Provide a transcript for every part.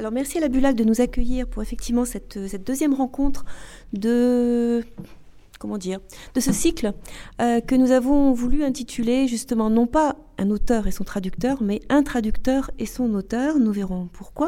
Alors merci à la Bulac de nous accueillir pour effectivement cette deuxième rencontre de ce cycle que nous avons voulu intituler justement non pas un auteur et son traducteur, mais un traducteur et son auteur. Nous verrons pourquoi.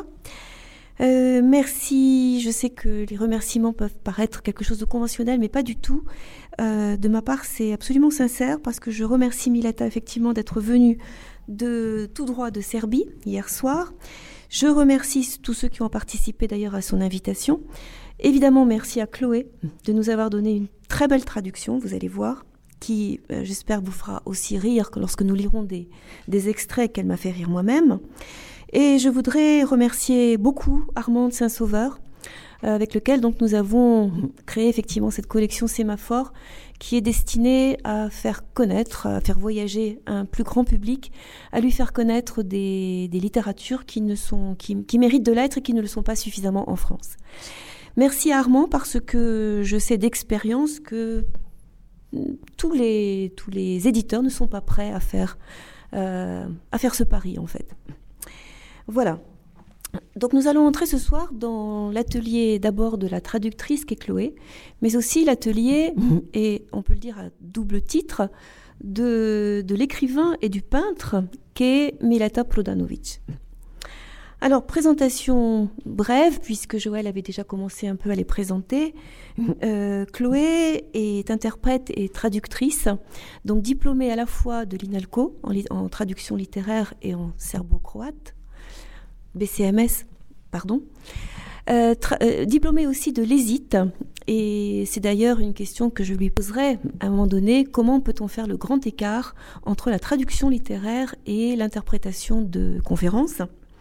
Merci, je sais que les remerciements peuvent paraître quelque chose de conventionnel, mais pas du tout. De ma part, c'est absolument sincère parce que je remercie Mileta effectivement d'être venue de tout droit de Serbie hier soir. Je remercie tous ceux qui ont participé d'ailleurs à son invitation. Évidemment, merci à Chloé de nous avoir donné une très belle traduction, vous allez voir, qui, j'espère, vous fera aussi rire que lorsque nous lirons des extraits qu'elle m'a fait rire moi-même. Et je voudrais remercier beaucoup Armande Saint-Sauveur, avec lequel donc nous avons créé effectivement cette collection Sémaphore, qui est destinée à faire connaître, à faire voyager un plus grand public, à lui faire connaître des littératures qui méritent de l'être et qui ne le sont pas suffisamment en France. Merci à Armand parce que je sais d'expérience que tous les éditeurs ne sont pas prêts à faire ce pari en fait. Voilà. Donc nous allons entrer ce soir dans l'atelier d'abord de la traductrice qui est Chloé, mais aussi l'atelier, et on peut le dire à double titre, de l'écrivain et du peintre qu'est Mileta Prodanović. Alors, présentation brève, puisque Joël avait déjà commencé un peu à les présenter. Chloé est interprète et traductrice, donc diplômée à la fois de l'INALCO en traduction littéraire et en serbo-croate, BCMS, pardon. Diplômée aussi de l'ESIT, et c'est d'ailleurs une question que je lui poserai à un moment donné, comment peut-on faire le grand écart entre la traduction littéraire et l'interprétation de conférences ?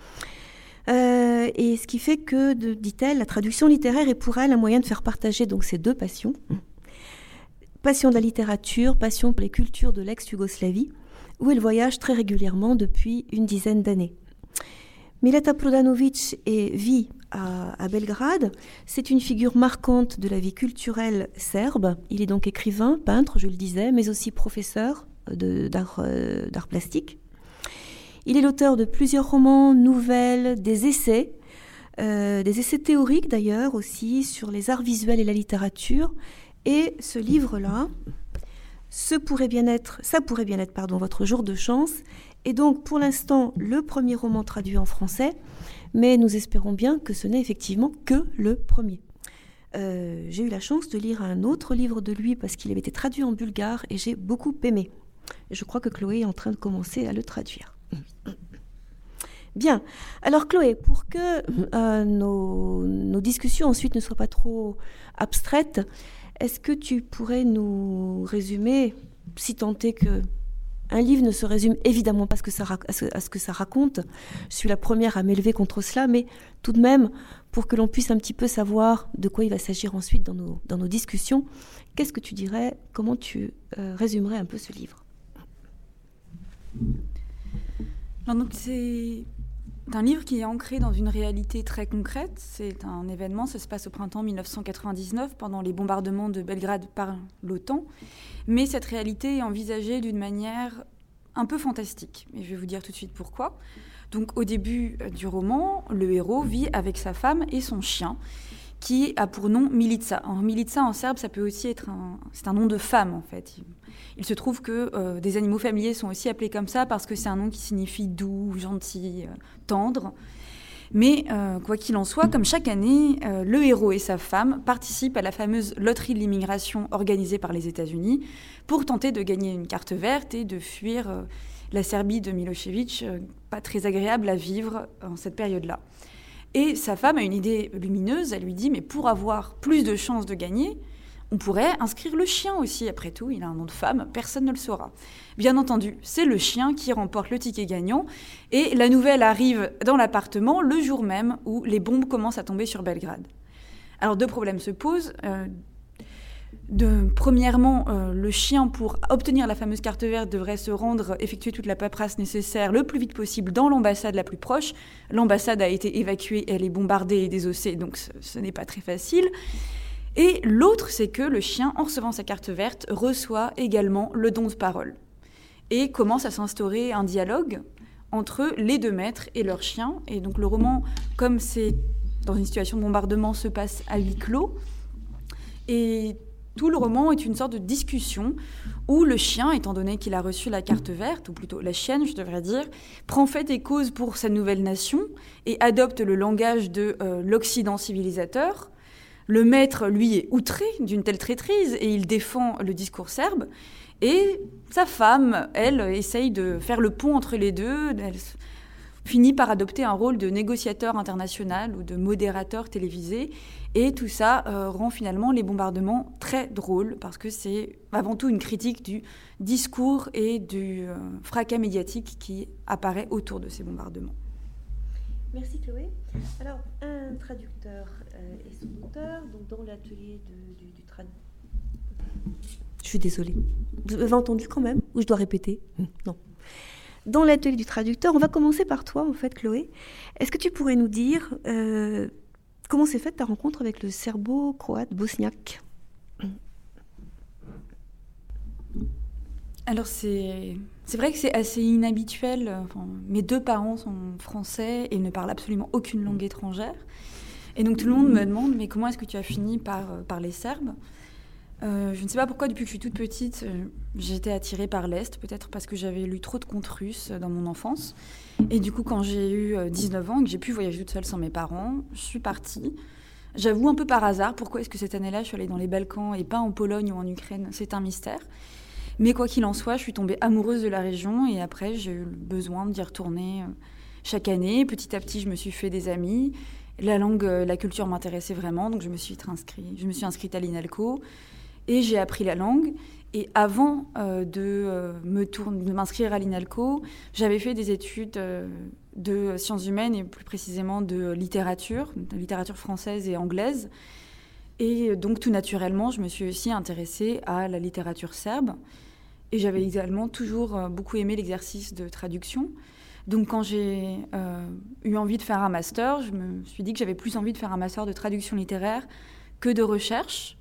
Et ce qui fait que, dit-elle, la traduction littéraire est pour elle un moyen de faire partager donc ces deux passions. Passion de la littérature, passion pour les cultures de l'ex-Yougoslavie, où elle voyage très régulièrement depuis une dizaine d'années. Mileta Prodanović vit à Belgrade. C'est une figure marquante de la vie culturelle serbe. Il est donc écrivain, peintre, je le disais, mais aussi professeur d'art plastique. Il est l'auteur de plusieurs romans, nouvelles, des essais théoriques d'ailleurs aussi sur les arts visuels et la littérature. Et ce livre-là, ça pourrait bien être, votre jour de chance. Et donc pour l'instant, le premier roman traduit en français, mais nous espérons bien que ce n'est effectivement que le premier. J'ai eu la chance de lire un autre livre de lui parce qu'il avait été traduit en bulgare et j'ai beaucoup aimé. Et je crois que Chloé est en train de commencer à le traduire. Bien. Alors Chloé, pour que nos discussions ensuite ne soient pas trop abstraites, est-ce que tu pourrais nous résumer, si tant est que un livre ne se résume évidemment pas à ce que ça raconte. Je suis la première à m'élever contre cela, mais tout de même, pour que l'on puisse un petit peu savoir de quoi il va s'agir ensuite dans nos discussions, qu'est-ce que tu dirais, comment tu résumerais un peu ce livre ? Alors donc c'est un livre qui est ancré dans une réalité très concrète. C'est un événement, ça se passe au printemps 1999 pendant les bombardements de Belgrade par l'OTAN. Mais cette réalité est envisagée d'une manière un peu fantastique. Et je vais vous dire tout de suite pourquoi. Donc au début du roman, le héros vit avec sa femme et son chien, qui a pour nom Milica. Alors, Milica en serbe, ça peut aussi être c'est un nom de femme en fait. Il se trouve que des animaux familiers sont aussi appelés comme ça parce que c'est un nom qui signifie doux, gentil, tendre. Mais quoi qu'il en soit, comme chaque année, le héros et sa femme participent à la fameuse loterie de l'immigration organisée par les États-Unis pour tenter de gagner une carte verte et de fuir la Serbie de Milošević, pas très agréable à vivre en cette période-là. Et sa femme a une idée lumineuse, elle lui dit « mais pour avoir plus de chances de gagner, on pourrait inscrire le chien aussi, après tout, il a un nom de femme, personne ne le saura. » Bien entendu, c'est le chien qui remporte le ticket gagnant, et la nouvelle arrive dans l'appartement le jour même où les bombes commencent à tomber sur Belgrade. Alors deux problèmes se posent. Premièrement, le chien, pour obtenir la fameuse carte verte, devrait se rendre, effectuer toute la paperasse nécessaire le plus vite possible dans l'ambassade la plus proche. L'ambassade a été évacuée, elle est bombardée et désossée, donc ce n'est pas très facile. Et l'autre, c'est que le chien, en recevant sa carte verte, reçoit également le don de parole. Et commence à s'instaurer un dialogue entre les 2 maîtres et leur chien. Et donc le roman, comme c'est dans une situation de bombardement, se passe à huis clos. Et tout le roman est une sorte de discussion où le chien, étant donné qu'il a reçu la carte verte, ou plutôt la chienne, je devrais dire, prend fait et cause pour sa nouvelle nation et adopte le langage de l'Occident civilisateur. Le maître, lui, est outré d'une telle traîtrise et il défend le discours serbe. Et sa femme, elle, essaye de faire le pont entre les deux. Elle finit par adopter un rôle de négociateur international ou de modérateur télévisé. Et tout ça rend finalement les bombardements très drôles parce que c'est avant tout une critique du discours et du fracas médiatique qui apparaît autour de ces bombardements. Merci Chloé. Alors, un traducteur et son auteur, donc dans l'atelier du traducteur. Je suis désolée. Vous avez entendu quand même? Ou je dois répéter? Non. Dans l'atelier du traducteur, on va commencer par toi en fait, Chloé. Est-ce que tu pourrais nous dire comment s'est faite ta rencontre avec le serbo-croate bosniaque? Alors c'est vrai que c'est assez inhabituel. Enfin, mes 2 parents sont français et ne parlent absolument aucune langue étrangère. Et donc tout le monde me demande mais comment est-ce que tu as fini par parler serbe? Je ne sais pas pourquoi depuis que je suis toute petite, j'ai été attirée par l'Est, peut-être parce que j'avais lu trop de contes russes dans mon enfance. Et du coup quand j'ai eu 19 ans et que j'ai pu voyager toute seule sans mes parents, je suis partie. J'avoue un peu par hasard, pourquoi est-ce que cette année-là je suis allée dans les Balkans et pas en Pologne ou en Ukraine, c'est un mystère. Mais quoi qu'il en soit, je suis tombée amoureuse de la région et après, j'ai eu le besoin d'y retourner chaque année. Petit à petit, je me suis fait des amis. La langue, la culture m'intéressait vraiment, donc je me suis inscrite à l'INALCO et j'ai appris la langue. Et avant de m'inscrire à l'INALCO, j'avais fait des études de sciences humaines et plus précisément de littérature française et anglaise. Et donc, tout naturellement, je me suis aussi intéressée à la littérature serbe. Et j'avais également toujours beaucoup aimé l'exercice de traduction. Donc, quand j'ai eu envie de faire un master, je me suis dit que j'avais plus envie de faire un master de traduction littéraire que de recherche.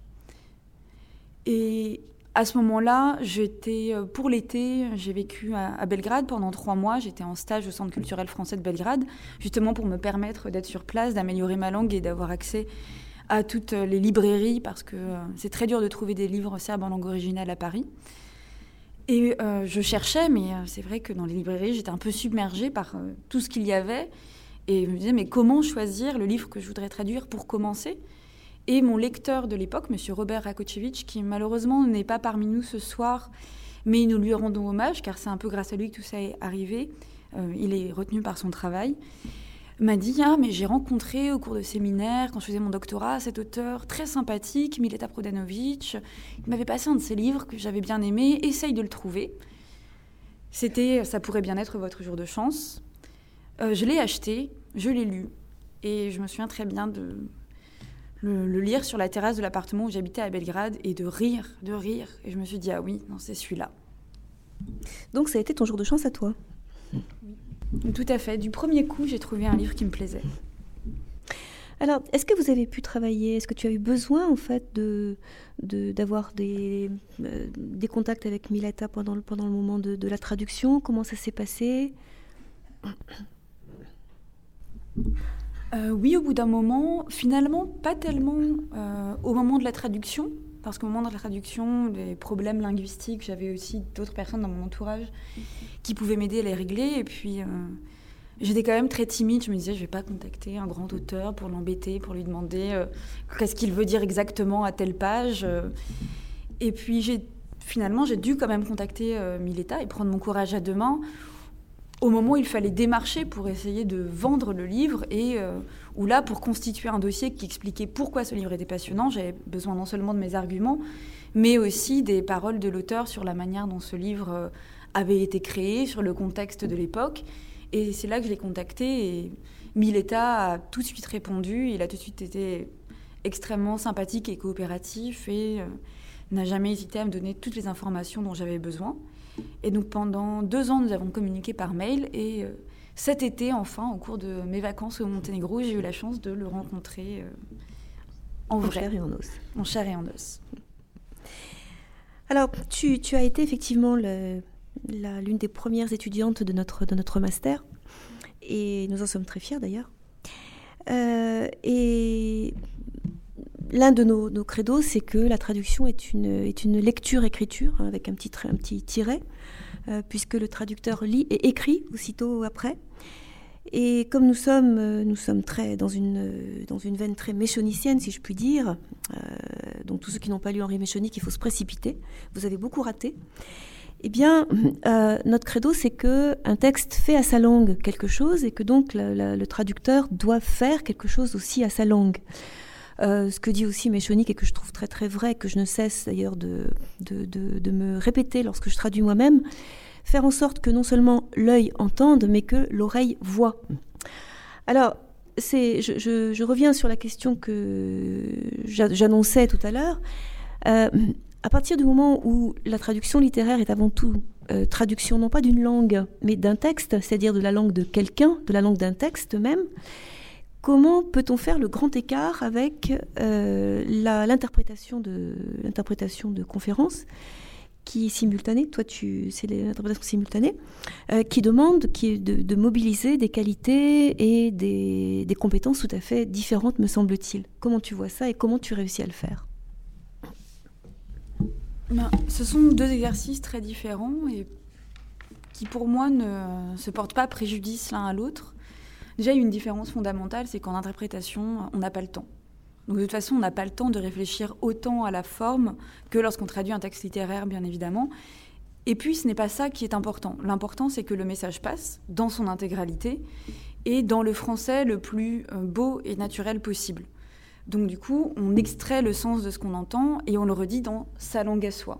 Et à ce moment-là, pour l'été, j'ai vécu à Belgrade pendant 3 mois. J'étais en stage au Centre culturel français de Belgrade, justement pour me permettre d'être sur place, d'améliorer ma langue et d'avoir accès à toutes les librairies, parce que c'est très dur de trouver des livres serbes en langue originale à Paris. Et je cherchais, mais c'est vrai que dans les librairies, j'étais un peu submergée par tout ce qu'il y avait. Et je me disais, mais comment choisir le livre que je voudrais traduire pour commencer? Et mon lecteur de l'époque, M. Robert Rakočević, qui malheureusement n'est pas parmi nous ce soir, mais nous lui rendons hommage, car c'est un peu grâce à lui que tout ça est arrivé, il est retenu par son travail, m'a dit « Ah, mais j'ai rencontré au cours de séminaire, quand je faisais mon doctorat, cet auteur très sympathique, Mileta Prodanović. Il m'avait passé un de ses livres que j'avais bien aimé. Essaye de le trouver. » Ça pourrait bien être votre jour de chance. Je l'ai acheté, je l'ai lu. Et je me souviens très bien de le lire sur la terrasse de l'appartement où j'habitais à Belgrade et de rire. Et je me suis dit « Ah oui, non, c'est celui-là. » Donc ça a été ton jour de chance à toi? Oui. Tout à fait. Du premier coup, j'ai trouvé un livre qui me plaisait. Alors, est-ce que vous avez pu travailler? Est-ce que tu as eu besoin, en fait, d'avoir des contacts avec Mileta pendant le moment de la traduction? Comment ça s'est passé? Oui, au bout d'un moment. Finalement, pas tellement au moment de la traduction. Parce qu'au moment de la traduction, les problèmes linguistiques, j'avais aussi d'autres personnes dans mon entourage qui pouvaient m'aider à les régler. Et puis, j'étais quand même très timide. Je me disais, je ne vais pas contacter un grand auteur pour l'embêter, pour lui demander qu'est-ce qu'il veut dire exactement à telle page. Et puis, finalement, j'ai dû quand même contacter Mileta et prendre mon courage à 2 mains au moment où il fallait démarcher pour essayer de vendre le livre et où là, pour constituer un dossier qui expliquait pourquoi ce livre était passionnant, j'avais besoin non seulement de mes arguments, mais aussi des paroles de l'auteur sur la manière dont ce livre avait été créé, sur le contexte de l'époque. Et c'est là que je l'ai contacté et Mileta a tout de suite répondu. Il a tout de suite été extrêmement sympathique et coopératif et n'a jamais hésité à me donner toutes les informations dont j'avais besoin. Et donc pendant 2 ans, nous avons communiqué par mail et cet été, enfin, au cours de mes vacances au Monténégro, j'ai eu la chance de le rencontrer en vrai. En chair et en os. En chair et en os. Alors, tu as été effectivement l'une des premières étudiantes de notre master, et nous en sommes très fiers d'ailleurs. Et l'un de nos credos, c'est que la traduction est une lecture-écriture, hein, avec un petit tiret, puisque le traducteur lit et écrit aussitôt après. Et comme nous sommes très dans une veine très méchonicienne, si je puis dire, donc tous ceux qui n'ont pas lu Henri Méchonic, il faut se précipiter, vous avez beaucoup raté. Eh bien, notre credo, c'est qu'un texte fait à sa langue quelque chose et que donc le traducteur doit faire quelque chose aussi à sa langue. Ce que dit aussi Méchonic et que je trouve très très vrai, que je ne cesse d'ailleurs de me répéter lorsque je traduis moi-même, faire en sorte que non seulement l'œil entende, mais que l'oreille voit. Alors, je reviens sur la question que j'annonçais tout à l'heure. À partir du moment où la traduction littéraire est avant tout traduction non pas d'une langue, mais d'un texte, c'est-à-dire de la langue de quelqu'un, de la langue d'un texte même, comment peut-on faire le grand écart avec l'interprétation de conférences qui est simultanée, c'est l'interprétation simultanée, qui demande de mobiliser des qualités et des compétences tout à fait différentes, me semble-t-il. Comment tu vois ça et comment tu réussis à le faire ? Ce sont deux exercices très différents et qui, pour moi, ne se portent pas préjudice l'un à l'autre. Déjà, il y a une différence fondamentale, c'est qu'en interprétation, on n'a pas le temps. Donc, de toute façon, on n'a pas le temps de réfléchir autant à la forme que lorsqu'on traduit un texte littéraire, bien évidemment. Et puis, ce n'est pas ça qui est important. L'important, c'est que le message passe dans son intégralité et dans le français le plus beau et naturel possible. Donc, du coup, on extrait le sens de ce qu'on entend et on le redit dans sa langue à soi.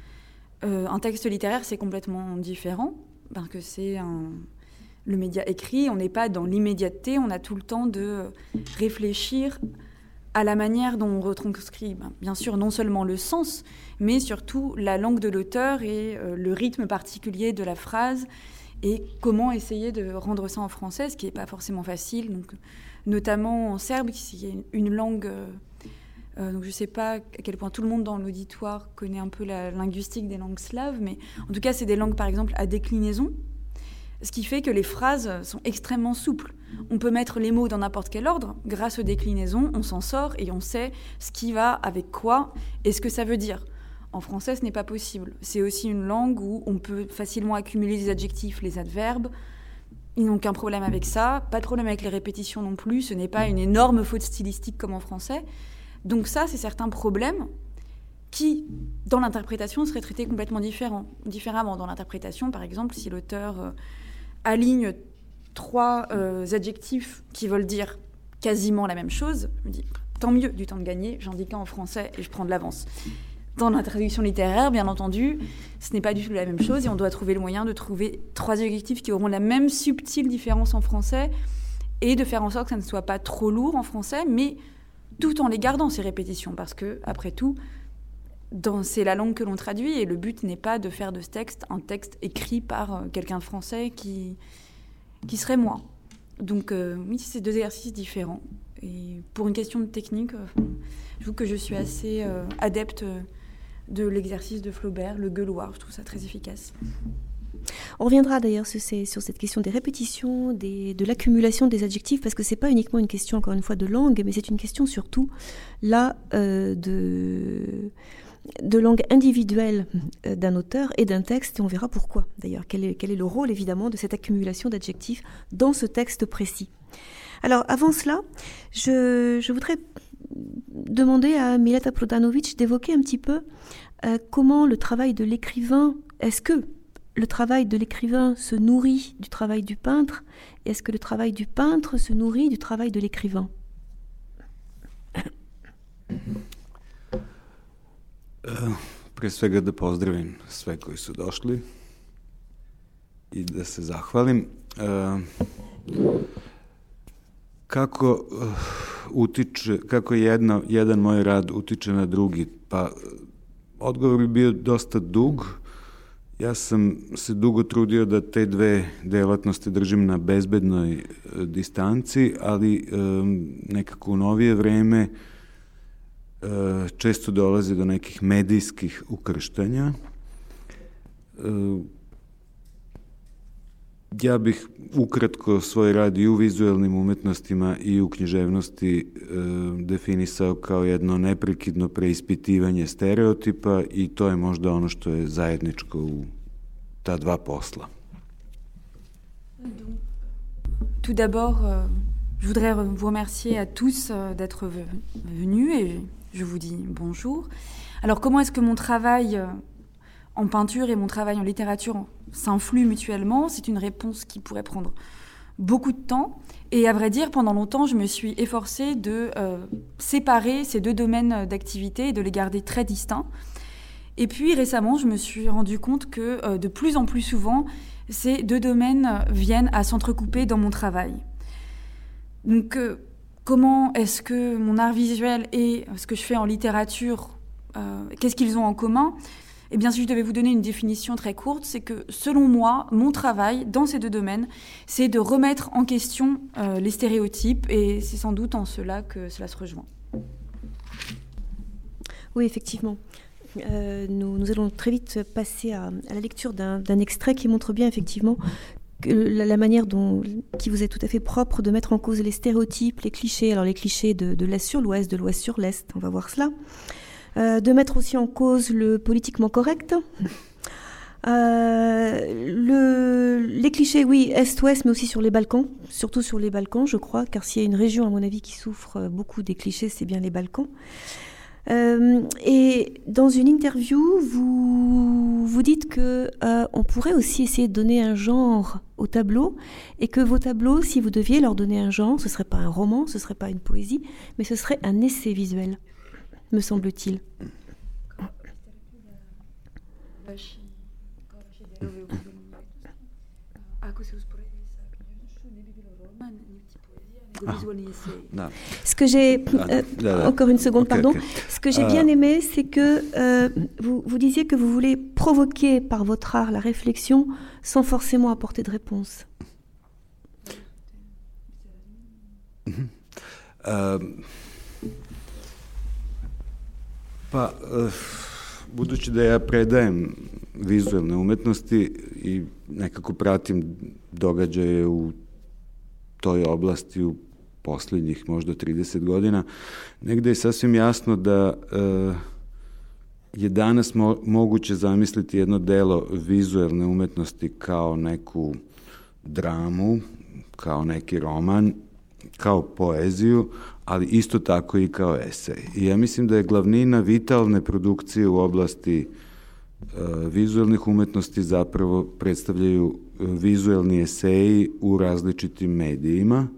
Un texte littéraire, c'est complètement différent, parce que c'est le média écrit, on n'est pas dans l'immédiateté, on a tout le temps de réfléchir à la manière dont on retranscrit, bien sûr, non seulement le sens, mais surtout la langue de l'auteur et le rythme particulier de la phrase, et comment essayer de rendre ça en français, ce qui n'est pas forcément facile, donc, notamment en serbe, qui est une langue... donc je ne sais pas à quel point tout le monde dans l'auditoire connaît un peu la linguistique des langues slaves, mais en tout cas, c'est des langues, par exemple, à déclinaison, ce qui fait que les phrases sont extrêmement souples. On peut mettre les mots dans n'importe quel ordre. Grâce aux déclinaisons, on s'en sort et on sait ce qui va avec quoi et ce que ça veut dire. En français, ce n'est pas possible. C'est aussi une langue où on peut facilement accumuler les adjectifs, les adverbes. Ils n'ont aucun problème avec ça. Pas de problème avec les répétitions non plus. Ce n'est pas une énorme faute stylistique comme en français. Donc ça, c'est certains problèmes qui, dans l'interprétation, seraient traités complètement différemment. Dans l'interprétation, par exemple, si l'auteur aligne 3 adjectifs qui veulent dire quasiment la même chose, je me dis, tant mieux, du temps de gagner, j'en dis qu'un en français et je prends de l'avance. Dans la traduction littéraire, bien entendu, ce n'est pas du tout la même chose et on doit trouver le moyen de trouver 3 adjectifs qui auront la même subtile différence en français et de faire en sorte que ça ne soit pas trop lourd en français, mais tout en les gardant, ces répétitions, parce que, après tout, c'est la langue que l'on traduit et le but n'est pas de faire de ce texte un texte écrit par quelqu'un de français qui serait moi. Donc oui, c'est 2 exercices différents. Et pour une question de technique, je trouve que je suis assez adepte de l'exercice de Flaubert, le gueuloir. Je trouve ça très efficace. On reviendra d'ailleurs sur cette question des répétitions, de l'accumulation des adjectifs, parce que ce n'est pas uniquement une question, encore une fois, de langue, mais c'est une question surtout, là, de langue individuelle d'un auteur et d'un texte, et on verra pourquoi, d'ailleurs. Quel est le rôle, évidemment, de cette accumulation d'adjectifs dans ce texte précis. Alors, avant cela, je voudrais demander à Mileta Prodanović d'évoquer un petit peu comment le travail de l'écrivain, est-ce que le travail de l'écrivain se nourrit du travail du peintre, et est-ce que le travail du peintre se nourrit du travail de l'écrivain? Prije svega da pozdravim sve koji su došli i da se zahvalim. Kako jedan moj rad utiče na drugi? Pa odgovor bi bio dosta dug. Ja sam se dugo trudio da te 2 delatnosti držim na bezbednoj distanci, ali nekako u novije vreme često dolazi do nekih medijskih ukrštanja. Ja bih ukratko svoj rad i u vizualnim umetnostima i u književnosti definisao kao jedno neprekidno preispitivanje stereotipa i to je možda ono što je zajedničko u ta dva posla. Tout d'abord, je voudrais vous remercier à tous d'être venus et je vous dis bonjour. Alors comment est-ce que mon travail en peinture et mon travail en littérature s'influent mutuellement? C'est une réponse qui pourrait prendre beaucoup de temps. Et à vrai dire, pendant longtemps, je me suis efforcée de séparer ces deux domaines d'activité et de les garder très distincts. Et puis récemment, je me suis rendu compte que de plus en plus souvent, ces deux domaines viennent à s'entrecouper dans mon travail. Donc comment est-ce que mon art visuel et ce que je fais en littérature, qu'est-ce qu'ils ont en commun? Eh bien, si je devais vous donner une définition très courte, c'est que, selon moi, mon travail dans ces deux domaines, c'est de remettre en question les stéréotypes, et c'est sans doute en cela que cela se rejoint. Oui, effectivement. Nous allons très vite passer à la lecture d'un extrait qui montre bien, effectivement, que la manière qui vous est tout à fait propre de mettre en cause les stéréotypes, les clichés. Alors, les clichés de l'Est sur l'Ouest, de l'Ouest sur l'Est, on va voir cela. De mettre aussi en cause le politiquement correct. Les clichés, oui, Est-Ouest, mais aussi sur les Balkans, surtout sur les Balkans, je crois, car s'il y a une région, à mon avis, qui souffre beaucoup des clichés, c'est bien les Balkans. Et dans une interview, vous dites que on pourrait aussi essayer de donner un genre au tableau, et que vos tableaux, si vous deviez leur donner un genre, ce ne serait pas un roman, ce ne serait pas une poésie, mais ce serait un essai visuel, me semble-t-il. Ce que j'ai encore une seconde, pardon. Ce que j'ai bien aimé, c'est que vous disiez que vous voulez provoquer par votre art la réflexion sans forcément apporter de réponse. Budući da ja predajem vizualne umetnosti i nekako pratim događaje u toj oblasti u posljednjih možda 30 godina, negde je sasvim jasno da je danas moguće zamisliti jedno delo vizualne umetnosti kao neku dramu, kao neki roman, kao poeziju, ali isto tako i kao esej. I ja mislim da je glavnina vitalne produkcije u oblasti vizualnih umetnosti zapravo predstavljaju vizualni eseji u različitim medijima.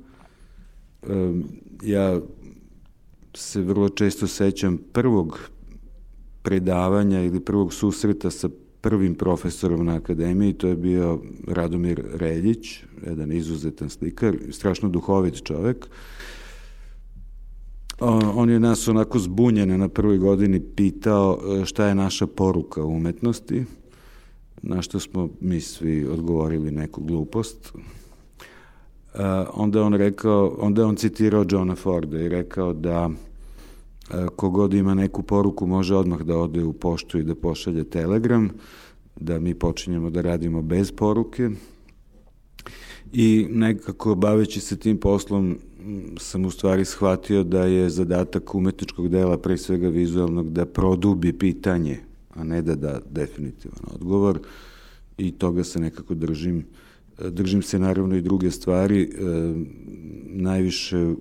Ja se vrlo često sećam prvog predavanja ili prvog susreta sa prvim profesorom na akademiji, to je bio Radomir Reljić, jedan izuzetan slikar, strašno duhovit čovek. On je nas onako zbunjene na prvoj godini pitao šta je naša poruka u umetnosti, na što smo mi svi odgovorili neku glupost. Onda je on citirao Johna Forda i rekao da kogod ima neku poruku može odmah da ode u poštu i da pošalje telegram, da mi počinjemo da radimo bez poruke. I nekako baveći se tim poslom sam u stvari shvatio da je zadatak umetničkog dela, pre svega vizualnog, da produbi pitanje, a ne da da definitivan odgovor, i toga se nekako držim. Držim se naravno i druge stvari, najviše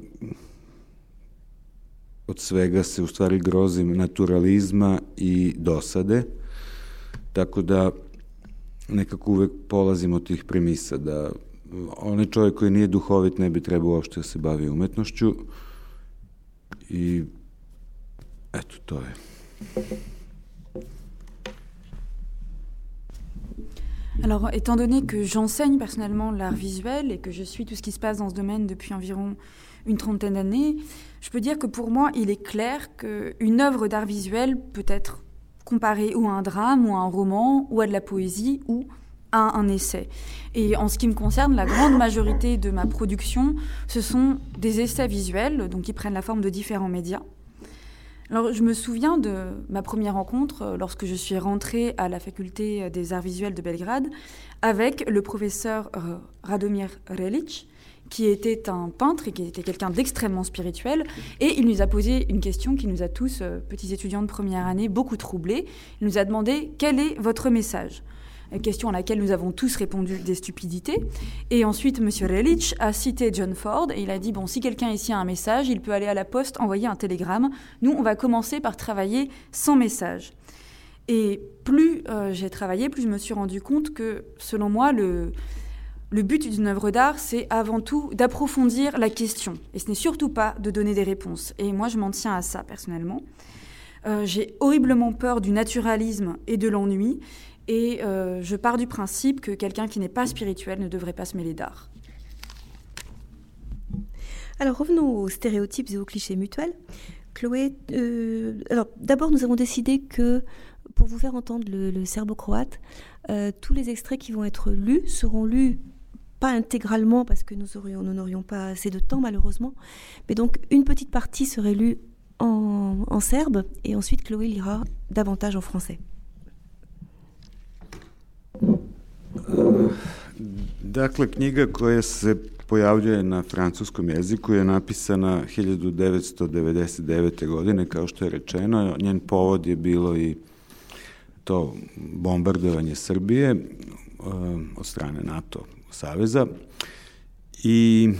od svega se u stvari grozim naturalizma i dosade, tako da nekako uvek polazim od tih premisa da onaj čovjek koji nije duhovit ne bi trebao uopšte da se bavi umetnošću i eto, to je. Alors, étant donné que j'enseigne personnellement l'art visuel et que je suis tout ce qui se passe dans ce domaine depuis environ une trentaine d'années, je peux dire que pour moi, il est clair qu'une œuvre d'art visuel peut être comparée ou à un drame, ou à un roman, ou à de la poésie, ou à un essai. Et en ce qui me concerne, la grande majorité de ma production, ce sont des essais visuels, donc qui prennent la forme de différents médias. Alors, je me souviens de ma première rencontre lorsque je suis rentrée à la faculté des arts visuels de Belgrade avec le professeur Radomir Relic, qui était un peintre et qui était quelqu'un d'extrêmement spirituel. Et il nous a posé une question qui nous a tous, petits étudiants de première année, beaucoup troublés. Il nous a demandé « Quel est votre message ?» Question à laquelle nous avons tous répondu des stupidités. Et ensuite, M. Relic a cité John Ford et il a dit « Bon, si quelqu'un ici a un message, il peut aller à la poste, envoyer un télégramme. Nous, on va commencer par travailler sans message. » Et plus j'ai travaillé, plus je me suis rendu compte que, selon moi, le but d'une œuvre d'art, c'est avant tout d'approfondir la question. Et ce n'est surtout pas de donner des réponses. Et moi, je m'en tiens à ça, personnellement. J'ai horriblement peur du naturalisme et de l'ennui. Et je pars du principe que quelqu'un qui n'est pas spirituel ne devrait pas se mêler d'art. Alors revenons aux stéréotypes et aux clichés mutuels. Chloé, alors d'abord nous avons décidé que pour vous faire entendre le serbo-croate, tous les extraits qui vont être lus seront lus pas intégralement parce que nous n'aurions pas assez de temps malheureusement, mais donc une petite partie serait lue en serbe et ensuite Chloé lira davantage en français. Dakle, knjiga koja se pojavljuje na francuskom jeziku je napisana 1999. godine, kao što je rečeno. Njen povod je bilo i to bombardovanje Srbije od strane NATO saveza. I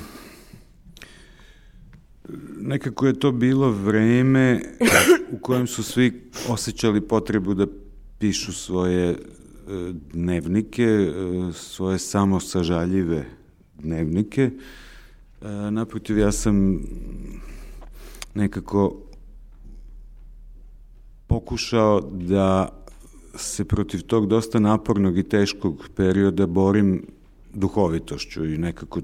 nekako je to bilo vreme u kojem su svi osjećali potrebu da pišu svoje dnevnike, svoje samosažaljive dnevnike. Naprotiv, ja sam nekako pokušao da se protiv tog dosta napornog i teškog perioda borim duhovitošću i nekako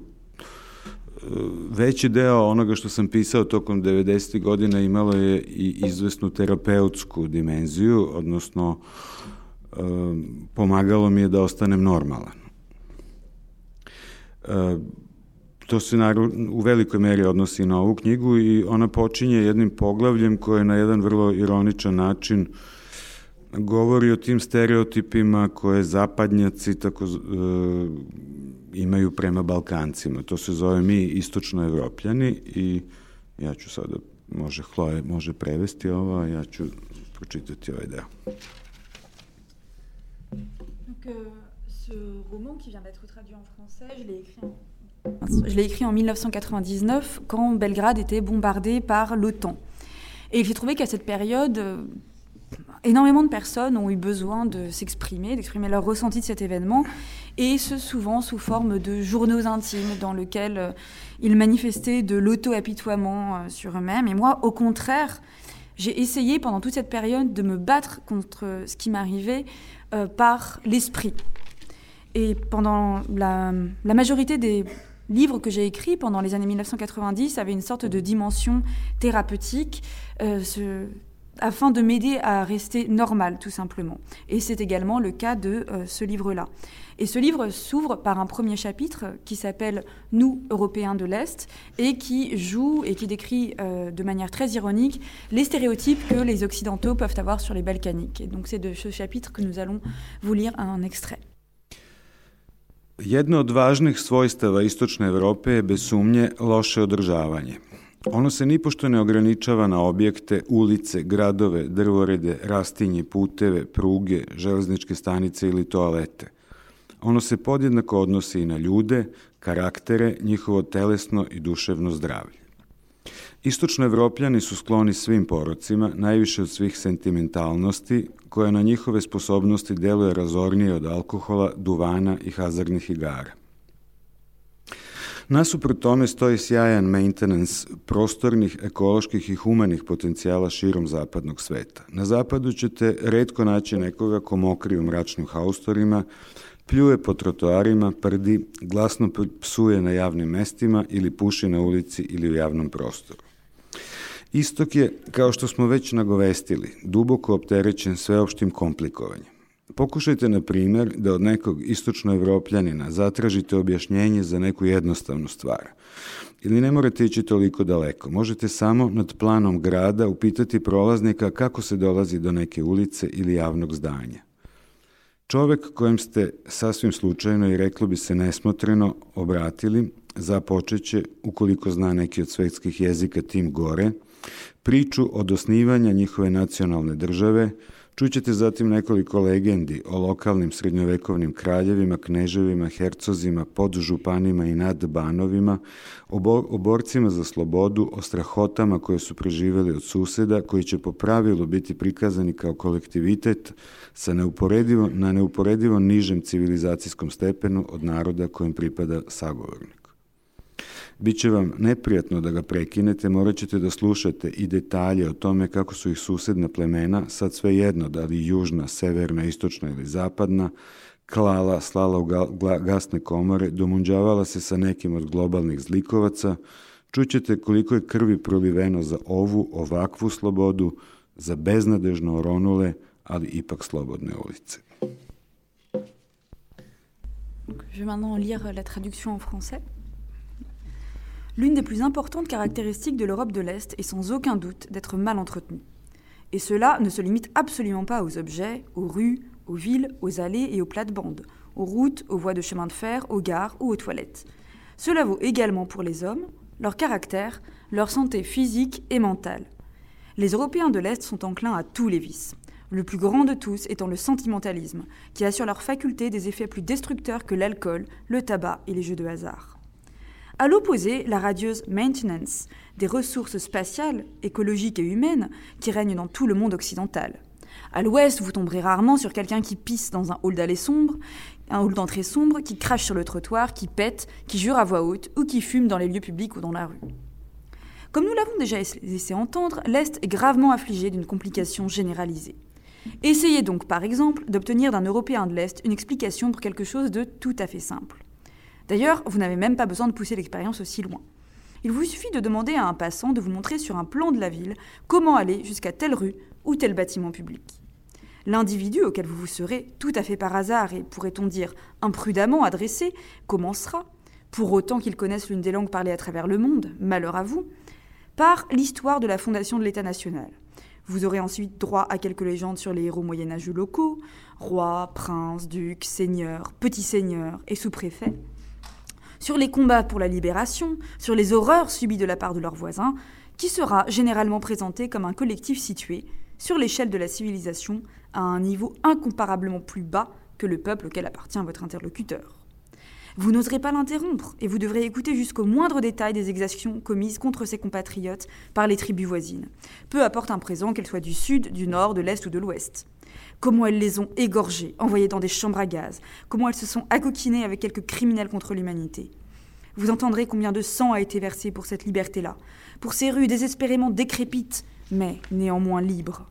veći deo onoga što sam pisao tokom 90. godina imalo je i izvesnu terapeutsku dimenziju, odnosno pomagalo mi je da ostanem normalan. To se u velikoj meri odnosi na ovu knjigu i ona počinje jednim poglavljem koje na jedan vrlo ironičan način govori o tim stereotipima koje zapadnjaci imaju prema Balkancima. To se zove mi istočnoevropljani i ja ću sada, Chloé može prevesti ovo, a ja ću pročitati ovaj deo. Ce roman qui vient d'être traduit en français, je l'ai écrit en 1999 quand Belgrade était bombardée par l'OTAN. Et il s'est trouvé qu'à cette période, énormément de personnes ont eu besoin de d'exprimer leur ressenti de cet événement, et ce souvent sous forme de journaux intimes dans lesquels ils manifestaient de l'auto-apitoiement sur eux-mêmes. Et moi, au contraire, j'ai essayé pendant toute cette période de me battre contre ce qui m'arrivait par l'esprit. Et pendant la majorité des livres que j'ai écrits pendant les années 1990 avaient une sorte de dimension thérapeutique afin de m'aider à rester normale, tout simplement. Et c'est également le cas de ce livre-là. Et ce livre s'ouvre par un premier chapitre qui s'appelle « Nous, Européens de l'Est » et qui joue et qui décrit de manière très ironique les stéréotypes que les Occidentaux peuvent avoir sur les Balkaniques. Et donc c'est de ce chapitre que nous allons vous lire un extrait. Jedno od važnih svojstava Istočne Evrope je bez sumnje loše održavanje. Ono se nipošto ne ograničava na objekte, ulice, gradove, drvorede, rastinje, puteve, pruge, železničke stanice ili toalete. Ono se podjednako odnosi i na ljude, karaktere, njihovo telesno i duševno zdravlje. Istočnoevropljani su skloni svim porocima, najviše od svih sentimentalnosti, koja na njihove sposobnosti deluje razornije od alkohola, duvana i hazardnih igara. Nasuprot tome stoji sjajan maintenance prostornih, ekoloških i humanih potencijala širom zapadnog sveta. Na zapadu ćete retko naći nekoga ko mokri u mračnim haustorima, pljuje po trotoarima, prdi, glasno psuje na javnim mestima ili puši na ulici ili u javnom prostoru. Istok je, kao što smo već nagovestili, duboko opterećen sveopštim komplikovanjem. Pokušajte, na primjer, da od nekog istočnoevropljanina zatražite objašnjenje za neku jednostavnu stvar. Ili ne morate ići toliko daleko. Možete samo nad planom grada upitati prolaznika kako se dolazi do neke ulice ili javnog zdanja. Čovjek kojem ste sasvim slučajno i reklo bi se nesmotreno obratili, započeće, ukoliko zna neki od svetskih jezika, tim gore, priču od osnivanja njihove nacionalne države. Čućete zatim nekoliko legendi o lokalnim srednjovekovnim kraljevima, kneževima, hercozima, podžupanima i nadbanovima, o borcima za slobodu, o strahotama koje su preživjeli od susjeda, koji će po pravilu biti prikazani kao kolektivitet na neuporedivo nižem civilizacijskom stepenu od naroda kojem pripada sagovornik. Biće vam neprijatno da ga prekinete, morat ćete da slušate i detalje o tome kako su ih susjedna plemena, sad svejedno da li južna, severna, istočna ili zapadna, klala, slala u gasne komore, domunđavala se sa nekim od globalnih zlikovaca. Čućete koliko je krvi proliveno za ovu, ovakvu slobodu, za beznadežno oronule, ali ipak slobodne ulice. Je vais maintenant lire la traduction en français. L'une des plus importantes caractéristiques de l'Europe de l'Est est sans aucun doute d'être mal entretenue. Et cela ne se limite absolument pas aux objets, aux rues, aux villes, aux allées et aux plates-bandes, aux routes, aux voies de chemin de fer, aux gares ou aux toilettes. Cela vaut également pour les hommes, leur caractère, leur santé physique et mentale. Les Européens de l'Est sont enclins à tous les vices, le plus grand de tous étant le sentimentalisme, qui a sur leur faculté des effets plus destructeurs que l'alcool, le tabac et les jeux de hasard. À l'opposé, la radieuse maintenance des ressources spatiales, écologiques et humaines qui règnent dans tout le monde occidental. À l'ouest, vous tomberez rarement sur quelqu'un qui pisse dans un hall d'entrée sombre, qui crache sur le trottoir, qui pète, qui jure à voix haute ou qui fume dans les lieux publics ou dans la rue. Comme nous l'avons déjà laissé entendre, l'Est est gravement affligé d'une complication généralisée. Essayez donc, par exemple, d'obtenir d'un Européen de l'Est une explication pour quelque chose de tout à fait simple. D'ailleurs, vous n'avez même pas besoin de pousser l'expérience aussi loin. Il vous suffit de demander à un passant de vous montrer sur un plan de la ville comment aller jusqu'à telle rue ou tel bâtiment public. L'individu auquel vous vous serez, tout à fait par hasard et, pourrait-on dire, imprudemment adressé, commencera, pour autant qu'il connaisse l'une des langues parlées à travers le monde, malheur à vous, par l'histoire de la fondation de l'État national. Vous aurez ensuite droit à quelques légendes sur les héros moyenâgeux locaux, rois, princes, ducs, seigneurs, petits seigneurs et sous-préfets, sur les combats pour la libération, sur les horreurs subies de la part de leurs voisins, qui sera généralement présenté comme un collectif situé, sur l'échelle de la civilisation, à un niveau incomparablement plus bas que le peuple auquel appartient votre interlocuteur. Vous n'oserez pas l'interrompre, et vous devrez écouter jusqu'au moindre détail des exactions commises contre ses compatriotes par les tribus voisines, peu importe un présent qu'elles soient du sud, du nord, de l'est ou de l'ouest. Comment elles les ont égorgées, envoyées dans des chambres à gaz, comment elles se sont accoquinées avec quelques criminels contre l'humanité. Vous entendrez combien de sang a été versé pour cette liberté-là, pour ces rues désespérément décrépites, mais néanmoins libres.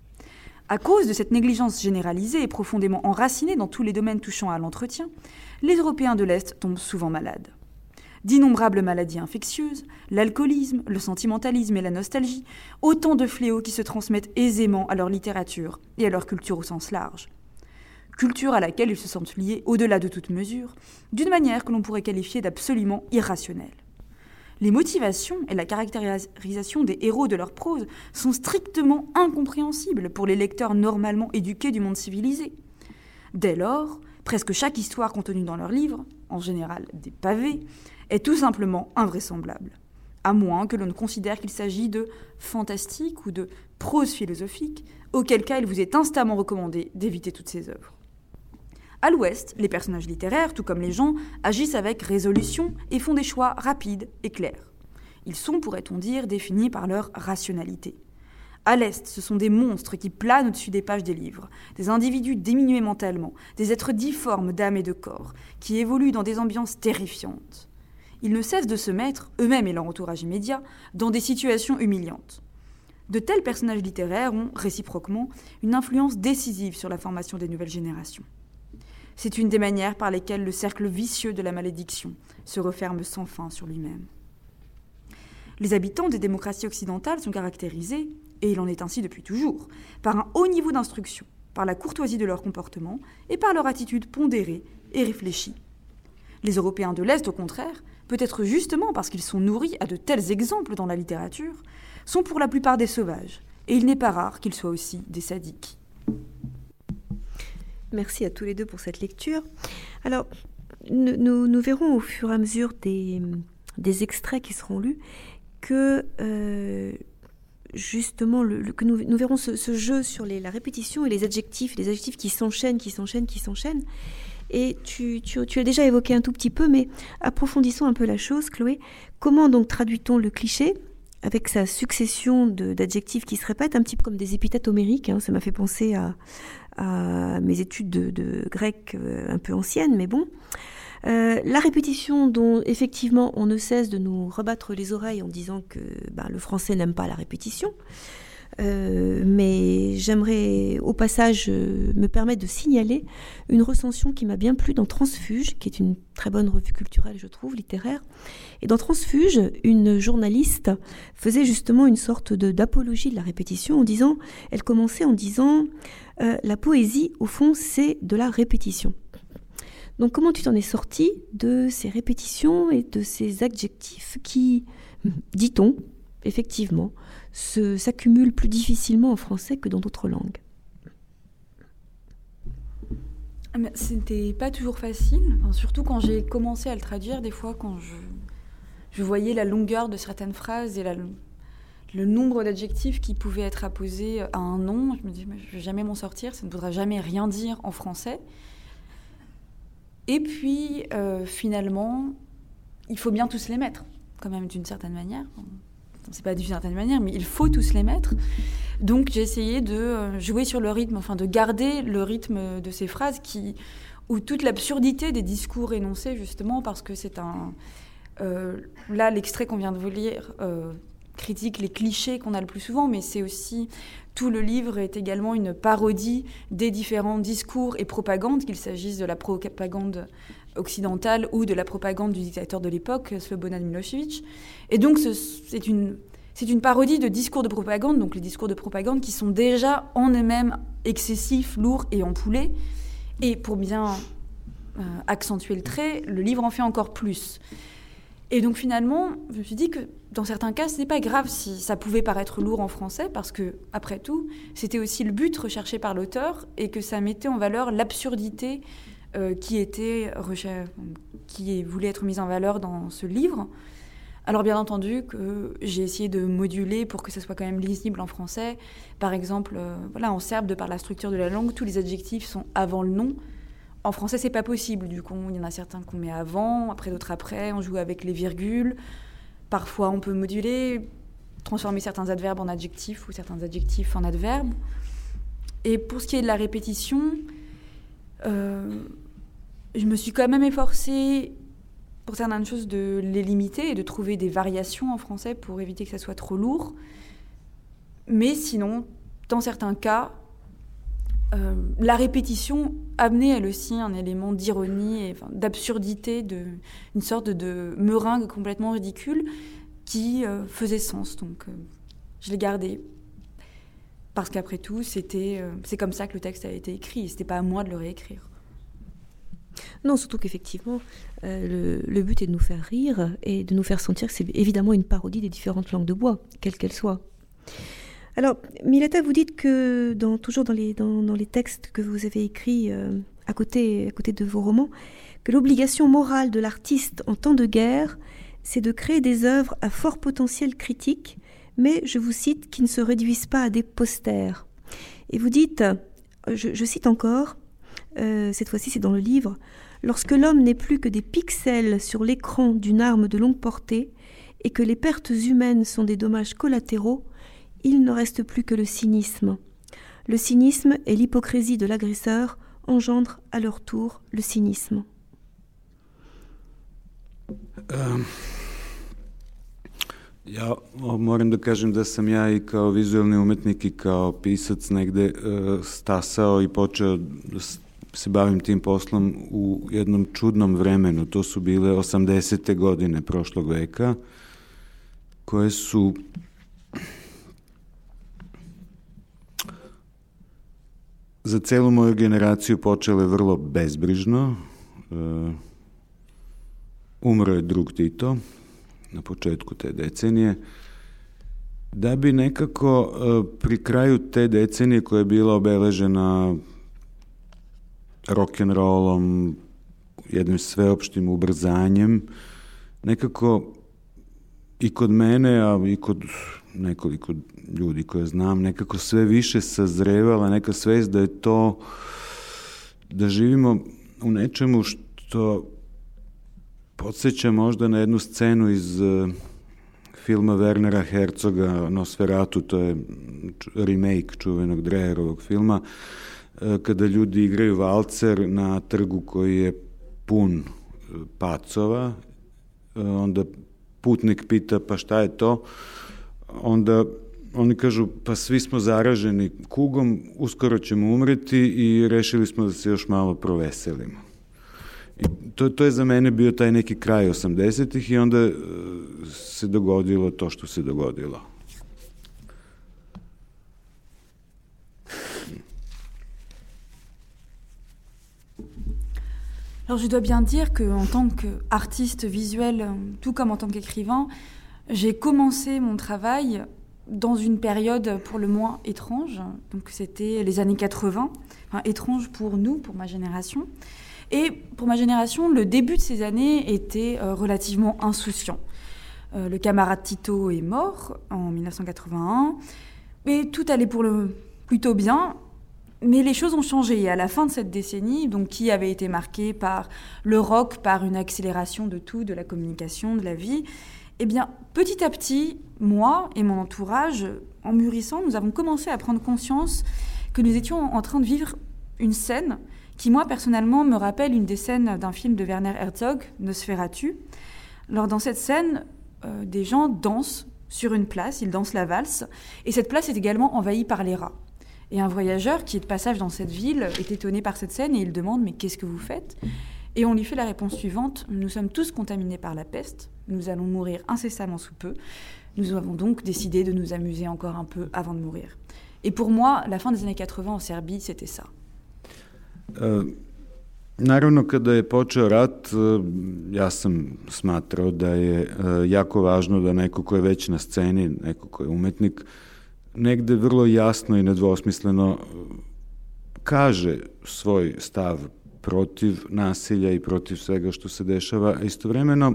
À cause de cette négligence généralisée et profondément enracinée dans tous les domaines touchant à l'entretien, les Européens de l'Est tombent souvent malades. D'innombrables maladies infectieuses, l'alcoolisme, le sentimentalisme et la nostalgie, autant de fléaux qui se transmettent aisément à leur littérature et à leur culture au sens large. Culture à laquelle ils se sentent liés au-delà de toute mesure, d'une manière que l'on pourrait qualifier d'absolument irrationnelle. Les motivations et la caractérisation des héros de leur prose sont strictement incompréhensibles pour les lecteurs normalement éduqués du monde civilisé. Dès lors, presque chaque histoire contenue dans leurs livres, en général des pavés, est tout simplement invraisemblable, à moins que l'on ne considère qu'il s'agit de fantastique ou de prose philosophique, auquel cas il vous est instamment recommandé d'éviter toutes ces œuvres. À l'Ouest, les personnages littéraires, tout comme les gens, agissent avec résolution et font des choix rapides et clairs. Ils sont, pourrait-on dire, définis par leur rationalité. À l'Est, ce sont des monstres qui planent au-dessus des pages des livres, des individus diminués mentalement, des êtres difformes d'âme et de corps, qui évoluent dans des ambiances terrifiantes. Ils ne cessent de se mettre, eux-mêmes et leur entourage immédiat, dans des situations humiliantes. De tels personnages littéraires ont, réciproquement, une influence décisive sur la formation des nouvelles générations. C'est une des manières par lesquelles le cercle vicieux de la malédiction se referme sans fin sur lui-même. Les habitants des démocraties occidentales sont caractérisés, et il en est ainsi depuis toujours, par un haut niveau d'instruction, par la courtoisie de leur comportement et par leur attitude pondérée et réfléchie. Les Européens de l'Est, au contraire, peut-être justement parce qu'ils sont nourris à de tels exemples dans la littérature, sont pour la plupart des sauvages, et il n'est pas rare qu'ils soient aussi des sadiques. Merci à tous les deux pour cette lecture. Alors, nous verrons au fur et à mesure des extraits qui seront lus que justement que nous verrons ce jeu sur la répétition et les adjectifs qui s'enchaînent. Et tu as déjà évoqué un tout petit peu, mais approfondissons un peu la chose, Chloé. Comment donc traduit-on le cliché avec sa succession d'adjectifs qui se répètent, un petit peu comme des épithètes homériques, hein. Ça m'a fait penser à mes études de grec un peu anciennes, mais bon. La répétition dont effectivement on ne cesse de nous rebattre les oreilles en disant que le français n'aime pas la répétition. Mais j'aimerais au passage me permettre de signaler une recension qui m'a bien plu dans Transfuge, qui est une très bonne revue culturelle, je trouve, littéraire. Et dans Transfuge, une journaliste faisait justement une sorte d'apologie de la répétition elle commençait en disant la poésie, au fond, c'est de la répétition. Donc comment tu t'en es sorti de ces répétitions et de ces adjectifs qui, dit-on, effectivement, s'accumulent plus difficilement en français que dans d'autres langues? C'était pas toujours facile, surtout quand j'ai commencé à le traduire. Des fois, quand je voyais la longueur de certaines phrases et le nombre d'adjectifs qui pouvaient être apposés à un nom, je me dis, je vais jamais m'en sortir, ça ne voudra jamais rien dire en français. Et puis, finalement, il faut bien tous les mettre, quand même, d'une certaine manière. C'est pas d'une certaine manière, mais il faut tous les mettre. Donc, j'ai essayé de jouer sur le rythme, de garder le rythme de ces phrases où toute l'absurdité des discours énoncés, justement, parce que c'est là, l'extrait qu'on vient de vous lire critique les clichés qu'on a le plus souvent, mais c'est aussi... Tout le livre est également une parodie des différents discours et propagandes, qu'il s'agisse de la propagande occidentale ou de la propagande du dictateur de l'époque, Slobodan Milošević. Et donc, c'est une parodie de discours de propagande, donc les discours de propagande qui sont déjà en eux-mêmes excessifs, lourds et ampoulés. Et pour bien accentuer le trait, le livre en fait encore plus. Et donc finalement, je me suis dit que dans certains cas, ce n'est pas grave si ça pouvait paraître lourd en français, parce que, après tout, c'était aussi le but recherché par l'auteur et que ça mettait en valeur l'absurdité qui voulait être mise en valeur dans ce livre. Alors bien entendu que j'ai essayé de moduler pour que ça soit quand même lisible en français. Par exemple, en serbe, de par la structure de la langue, tous les adjectifs sont avant le nom. En français, c'est pas possible. Du coup, il y en a certains qu'on met avant, après d'autres après. On joue avec les virgules. Parfois, on peut moduler, transformer certains adverbes en adjectifs ou certains adjectifs en adverbes. Et pour ce qui est de la répétition, je me suis quand même efforcée, pour certaines choses, de les limiter et de trouver des variations en français pour éviter que ça soit trop lourd. Mais sinon, dans certains cas, la répétition amenait elle aussi un élément d'ironie et d'absurdité, une sorte de meringue complètement ridicule qui faisait sens. Donc je l'ai gardé parce qu'après tout, c'est comme ça que le texte a été écrit. C'était pas à moi de le réécrire. Non, surtout qu'effectivement, le but est de nous faire rire et de nous faire sentir que c'est évidemment une parodie des différentes langues de bois, quelles qu'elles soient. Alors, Mileta, vous dites que, toujours dans les textes que vous avez écrits à côté de vos romans, que l'obligation morale de l'artiste en temps de guerre, c'est de créer des œuvres à fort potentiel critique, mais, je vous cite, qui ne se réduisent pas à des posters. Et vous dites, je cite encore, cette fois-ci c'est dans le livre, « Lorsque l'homme n'est plus que des pixels sur l'écran d'une arme de longue portée et que les pertes humaines sont des dommages collatéraux, il ne reste plus que le cynisme. Le cynisme et l'hypocrisie de l'agresseur engendrent à leur tour le cynisme. » Ja moram da kažem da sam ja i kao vizualni umetnik i kao pisac negde stasao i počeo da se bavim tim poslom u jednom čudnom vremenu. To su bile 80. godine prošlog veka, koje su za celu moju generaciju počele vrlo bezbrižno. Umro je drug Tito na početku te decenije, da bi nekako pri kraju te decenije koja je bila obeležena rock'n'rollom, jednim sveopštim ubrzanjem, nekako i kod mene, a i kod nekoliko ljudi koje znam, nekako sve više sazrevala neka svest da je to, da živimo u nečemu što podsjeća možda na jednu scenu iz filma Wernera Herzoga Nosferatu, to je remake čuvenog Dreyerovog filma, kada ljudi igraju valcer na trgu koji je pun pacova, onda putnik pita pa šta je to, onda oni kažu pa svi smo zaraženi kugom, uskoro ćemo umreti i rešili smo da se još malo proveselimo. I to je za mene bio taj neki kraj 80-ih i onda se dogodilo to što se dogodilo. Alors je dois bien dire qu'en tant qu'artiste visuel, tout comme en tant qu'écrivain, j'ai commencé mon travail dans une période pour le moins étrange. Donc c'était les années 80, enfin, étrange pour nous, pour ma génération. Et pour ma génération, le début de ces années était relativement insouciant. Le camarade Tito est mort en 1981, et tout allait plutôt bien. Mais les choses ont changé. Et à la fin de cette décennie, donc, qui avait été marquée par le rock, par une accélération de tout, de la communication, de la vie, eh bien, petit à petit, moi et mon entourage, en mûrissant, nous avons commencé à prendre conscience que nous étions en train de vivre une scène qui, moi, personnellement, me rappelle une des scènes d'un film de Werner Herzog, Nosferatu. Alors, dans cette scène, des gens dansent sur une place, ils dansent la valse, et cette place est également envahie par les rats. Et un voyageur qui est de passage dans cette ville est étonné par cette scène et il demande « Mais qu'est-ce que vous faites ?» Et on lui fait la réponse suivante « Nous sommes tous contaminés par la peste, nous allons mourir incessamment sous peu. Nous avons donc décidé de nous amuser encore un peu avant de mourir. » Et pour moi, la fin des années 80 en Serbie, c'était ça. Naravno, kada je počeo rat, ja sam smatrao da je jako važno da neko ko je već na sceni, neko ko je umetnik, negde vrlo jasno i nedvosmisleno kaže svoj stav protiv nasilja i protiv svega što se dešava, a istovremeno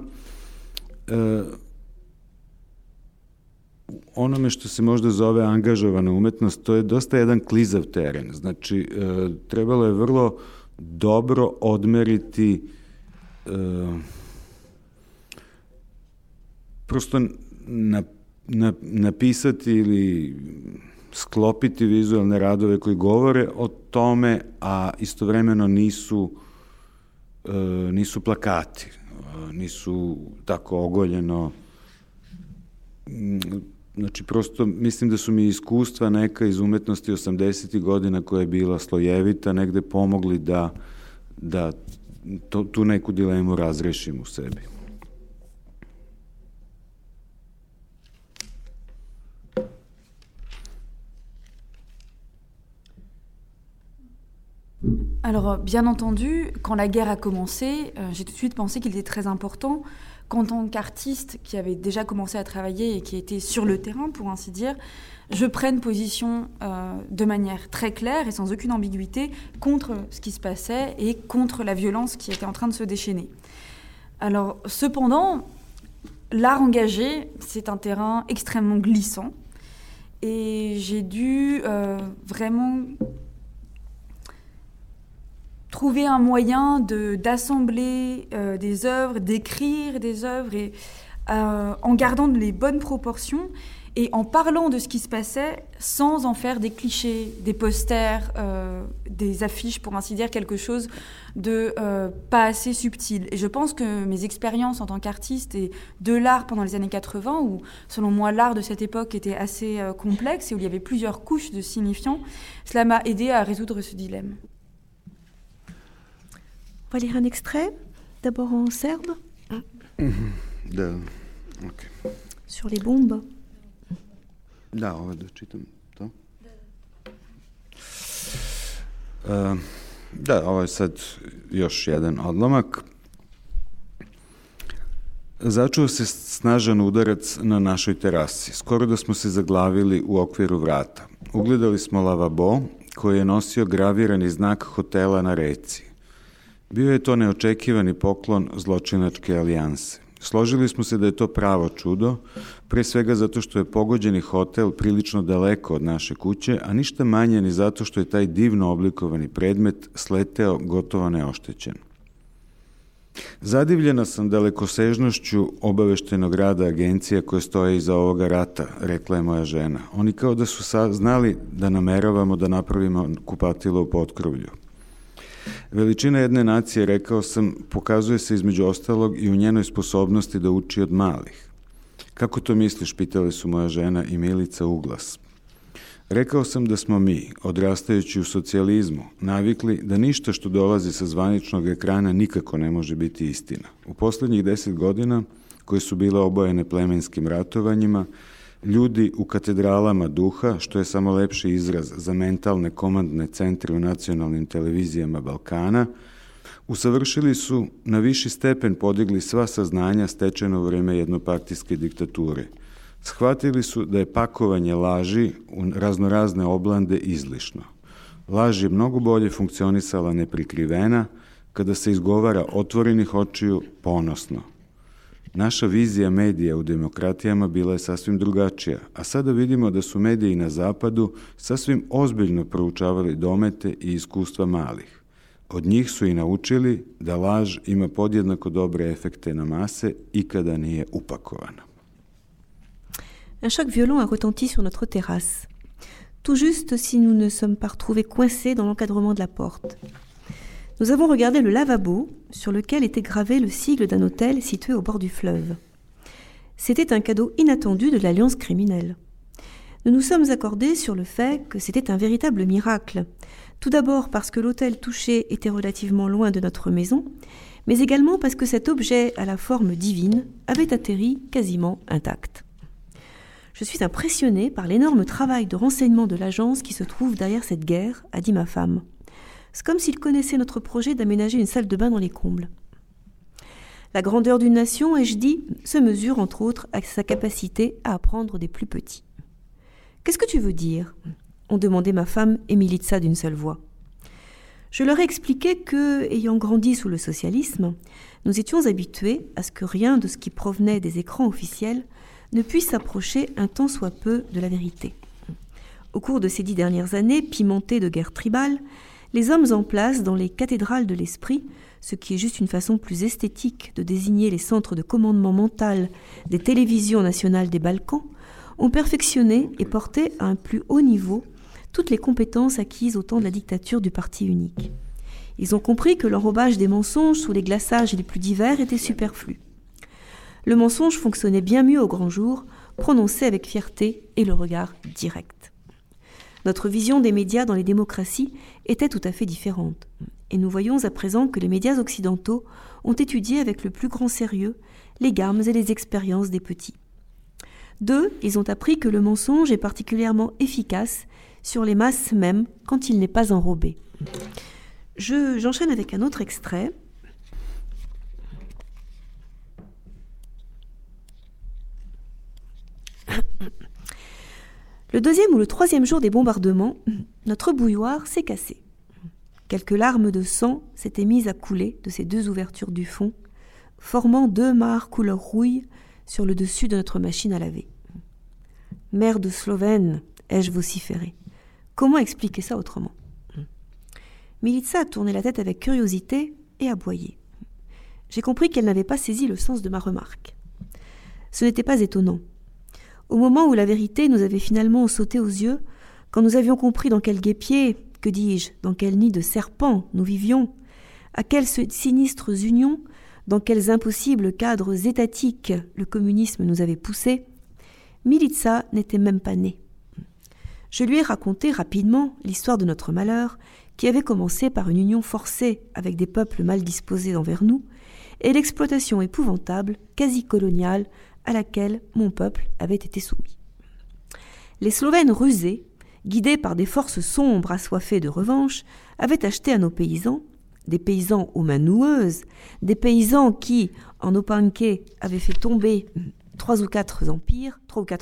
onome što se možda zove angažovana umetnost, to je dosta jedan klizav teren. Znači, trebalo je vrlo dobro odmeriti prosto napisati ili sklopiti vizualne radove koji govore o tome, a istovremeno nisu plakati, nisu tako ogoljeno. Znači, prosto mislim da su mi iskustva neka iz umetnosti 80. godina koja je bila slojevita negde pomogli da tu neku dilemu razrešim u sebi. Alors, bien entendu, quand la guerre a commencé, j'ai tout de suite pensé qu'il était très important qu'en tant qu'artiste qui avait déjà commencé à travailler et qui était sur le terrain, pour ainsi dire, je prenne position de manière très claire et sans aucune ambiguïté contre ce qui se passait et contre la violence qui était en train de se déchaîner. Alors, cependant, l'art engagé, c'est un terrain extrêmement glissant et j'ai dû vraiment trouver un moyen d'assembler des œuvres, d'écrire des œuvres et, en gardant les bonnes proportions et en parlant de ce qui se passait sans en faire des clichés, des posters, des affiches, pour ainsi dire, quelque chose de pas assez subtil. Et je pense que mes expériences en tant qu'artiste et de l'art pendant les années 80, où selon moi l'art de cette époque était assez complexe et où il y avait plusieurs couches de signifiants, cela m'a aidé à résoudre ce dilemme. On va lire un extrait, d'abord en serbe. Okay. Sur les bombes. Da, ovo da čitam to. Da, ovo je sad još jedan odlomak. Začuo se snažan udarac na našoj terasi. Skoro da smo se zaglavili u okviru vrata. Ugledali smo lavabo koji je nosio gravirani znak hotela na reci. Bio je to neočekivani poklon zločinačke alijanse. Složili smo se da je to pravo čudo, pre svega zato što je pogođeni hotel prilično daleko od naše kuće, a ništa manje ni zato što je taj divno oblikovani predmet sleteo gotovo neoštećen. Zadivljena sam dalekosežnošću obaveštenog rada agencija koje stoje iza ovoga rata, rekla je moja žena. Oni kao da su znali da nameravamo da napravimo kupatilo u potkrovlju. Veličina jedne nacije, rekao sam, pokazuje se između ostalog i u njenoj sposobnosti da uči od malih. Kako to misliš, pitali su moja žena i Milica uglas. Rekao sam da smo mi, odrastajući u socijalizmu, navikli da ništa što dolazi sa zvaničnog ekrana nikako ne može biti istina. U poslednjih 10 godina, koje su bile obojene plemenskim ratovanjima, ljudi u katedralama duha, što je samo lepši izraz za mentalne komandne centre u nacionalnim televizijama Balkana, usavršili su, na viši stepen podigli sva saznanja stečena u vreme jednopartijske diktature. Shvatili su da je pakovanje laži u raznorazne oblande izlišno. Laž je mnogo bolje funkcionisala neprikrivena, kada se izgovara otvorenih očiju ponosno. Naša vizija medija u demokratijama bila je sasvim drugačija, a sada vidimo da su mediji na zapadu sasvim ozbiljno proučavali domete i iskustva malih. Od njih su i naučili da laž ima podjednako dobre efekte na mase i kada nije upakovana. Un choc violent a retenti sur notre terrasse, tout juste si nous ne sommes pas retrouvés coincés dans l'encadrement de la porte. Nous avons regardé le lavabo sur lequel était gravé le sigle d'un hôtel situé au bord du fleuve. C'était un cadeau inattendu de l'alliance criminelle. Nous nous sommes accordés sur le fait que c'était un véritable miracle, tout d'abord parce que l'hôtel touché était relativement loin de notre maison, mais également parce que cet objet à la forme divine avait atterri quasiment intact. Je suis impressionnée par l'énorme travail de renseignement de l'agence qui se trouve derrière cette guerre, a dit ma femme. C'est comme s'il connaissait notre projet d'aménager une salle de bain dans les combles. La grandeur d'une nation, ai-je dit, se mesure entre autres à sa capacité à apprendre des plus petits. Qu'est-ce que tu veux dire ? ont demandé ma femme et Milica d'une seule voix. Je leur ai expliqué que, ayant grandi sous le socialisme, nous étions habitués à ce que rien de ce qui provenait des écrans officiels ne puisse s'approcher un tant soit peu de la vérité. Au cours de ces 10 dernières années, pimentées de guerre tribale, les hommes en place dans les cathédrales de l'esprit, ce qui est juste une façon plus esthétique de désigner les centres de commandement mental des télévisions nationales des Balkans, ont perfectionné et porté à un plus haut niveau toutes les compétences acquises au temps de la dictature du parti unique. Ils ont compris que l'enrobage des mensonges sous les glaçages les plus divers était superflu. Le mensonge fonctionnait bien mieux au grand jour, prononcé avec fierté et le regard direct. Notre vision des médias dans les démocraties était tout à fait différente. Et nous voyons à présent que les médias occidentaux ont étudié avec le plus grand sérieux les gammes et les expériences des petits. D'eux, ils ont appris que le mensonge est particulièrement efficace sur les masses même quand il n'est pas enrobé. J'enchaîne avec un autre extrait. Le 2e ou le 3e jour des bombardements, notre bouilloire s'est cassé. Quelques larmes de sang s'étaient mises à couler de ces 2 ouvertures du fond, formant 2 mares couleur rouille sur le dessus de notre machine à laver. « Merde slovène !» ai-je vociféré. Comment expliquer ça autrement ? Milica a tourné la tête avec curiosité et aboyé. J'ai compris qu'elle n'avait pas saisi le sens de ma remarque. Ce n'était pas étonnant. Au moment où la vérité nous avait finalement sauté aux yeux, quand nous avions compris dans quel guêpier, que dis-je, dans quel nid de serpents nous vivions, à quelles sinistres unions, dans quels impossibles cadres étatiques le communisme nous avait poussés, Milica n'était même pas née. Je lui ai raconté rapidement l'histoire de notre malheur, qui avait commencé par une union forcée avec des peuples mal disposés envers nous, et l'exploitation épouvantable, quasi coloniale, à laquelle mon peuple avait été soumis. Les Slovènes rusés, guidés par des forces sombres assoiffées de revanche, avaient acheté à nos paysans, des paysans aux mains noueuses, des paysans qui, en Opanquet, avaient fait tomber 3 ou 4 empires,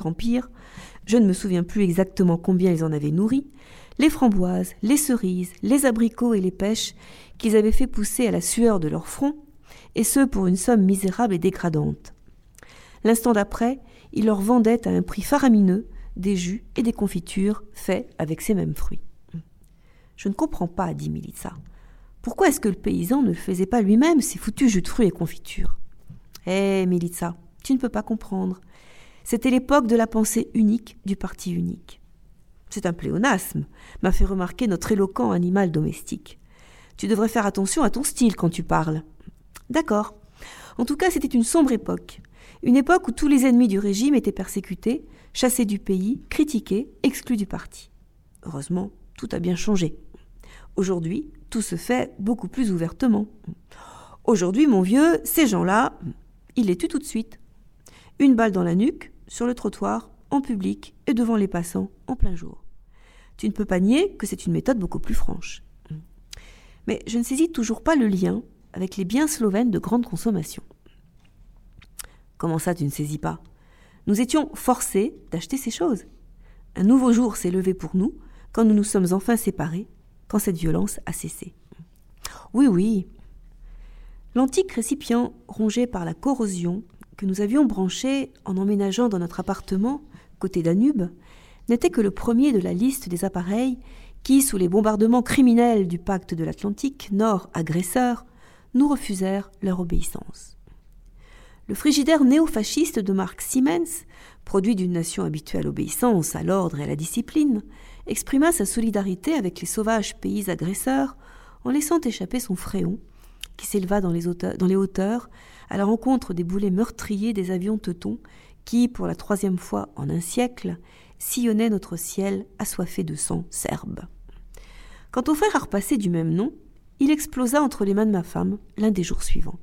je ne me souviens plus exactement combien ils en avaient nourri, les framboises, les cerises, les abricots et les pêches qu'ils avaient fait pousser à la sueur de leur front, et ce pour une somme misérable et dégradante. L'instant d'après, ils leur vendaient à un prix faramineux des jus et des confitures faits avec ces mêmes fruits. Je ne comprends pas, dit Milica. Pourquoi est-ce que le paysan ne le faisait pas lui-même, ces foutus jus de fruits et confitures ? Milica, tu ne peux pas comprendre. C'était l'époque de la pensée unique, du parti unique. C'est un pléonasme, m'a fait remarquer notre éloquent animal domestique. Tu devrais faire attention à ton style quand tu parles. D'accord. En tout cas, c'était une sombre époque. Une époque où tous les ennemis du régime étaient persécutés, chassés du pays, critiqués, exclus du parti. Heureusement, tout a bien changé. Aujourd'hui, tout se fait beaucoup plus ouvertement. Aujourd'hui, mon vieux, ces gens-là, ils les tuent tout de suite. Une balle dans la nuque, sur le trottoir, en public et devant les passants, en plein jour. Tu ne peux pas nier que c'est une méthode beaucoup plus franche. Mais je ne saisis toujours pas le lien avec les biens slovènes de grande consommation. Comment ça, tu ne saisis pas ? Nous étions forcés d'acheter ces choses. Un nouveau jour s'est levé pour nous quand nous nous sommes enfin séparés, quand cette violence a cessé. Oui. L'antique récipient rongé par la corrosion que nous avions branché en emménageant dans notre appartement, côté Danube, n'était que le premier de la liste des appareils qui, sous les bombardements criminels du pacte de l'Atlantique, Nord agresseur, nous refusèrent leur obéissance. Le frigidaire néo-fasciste de marque Siemens, produit d'une nation habituée à l'obéissance, à l'ordre et à la discipline, exprima sa solidarité avec les sauvages pays agresseurs en laissant échapper son fréon, qui s'éleva dans les hauteurs à la rencontre des boulets meurtriers des avions teutons qui, pour la 3e fois en un siècle, sillonnaient notre ciel assoiffé de sang serbe. Quant au frère Arpacé du même nom, il explosa entre les mains de ma femme l'un des jours suivants.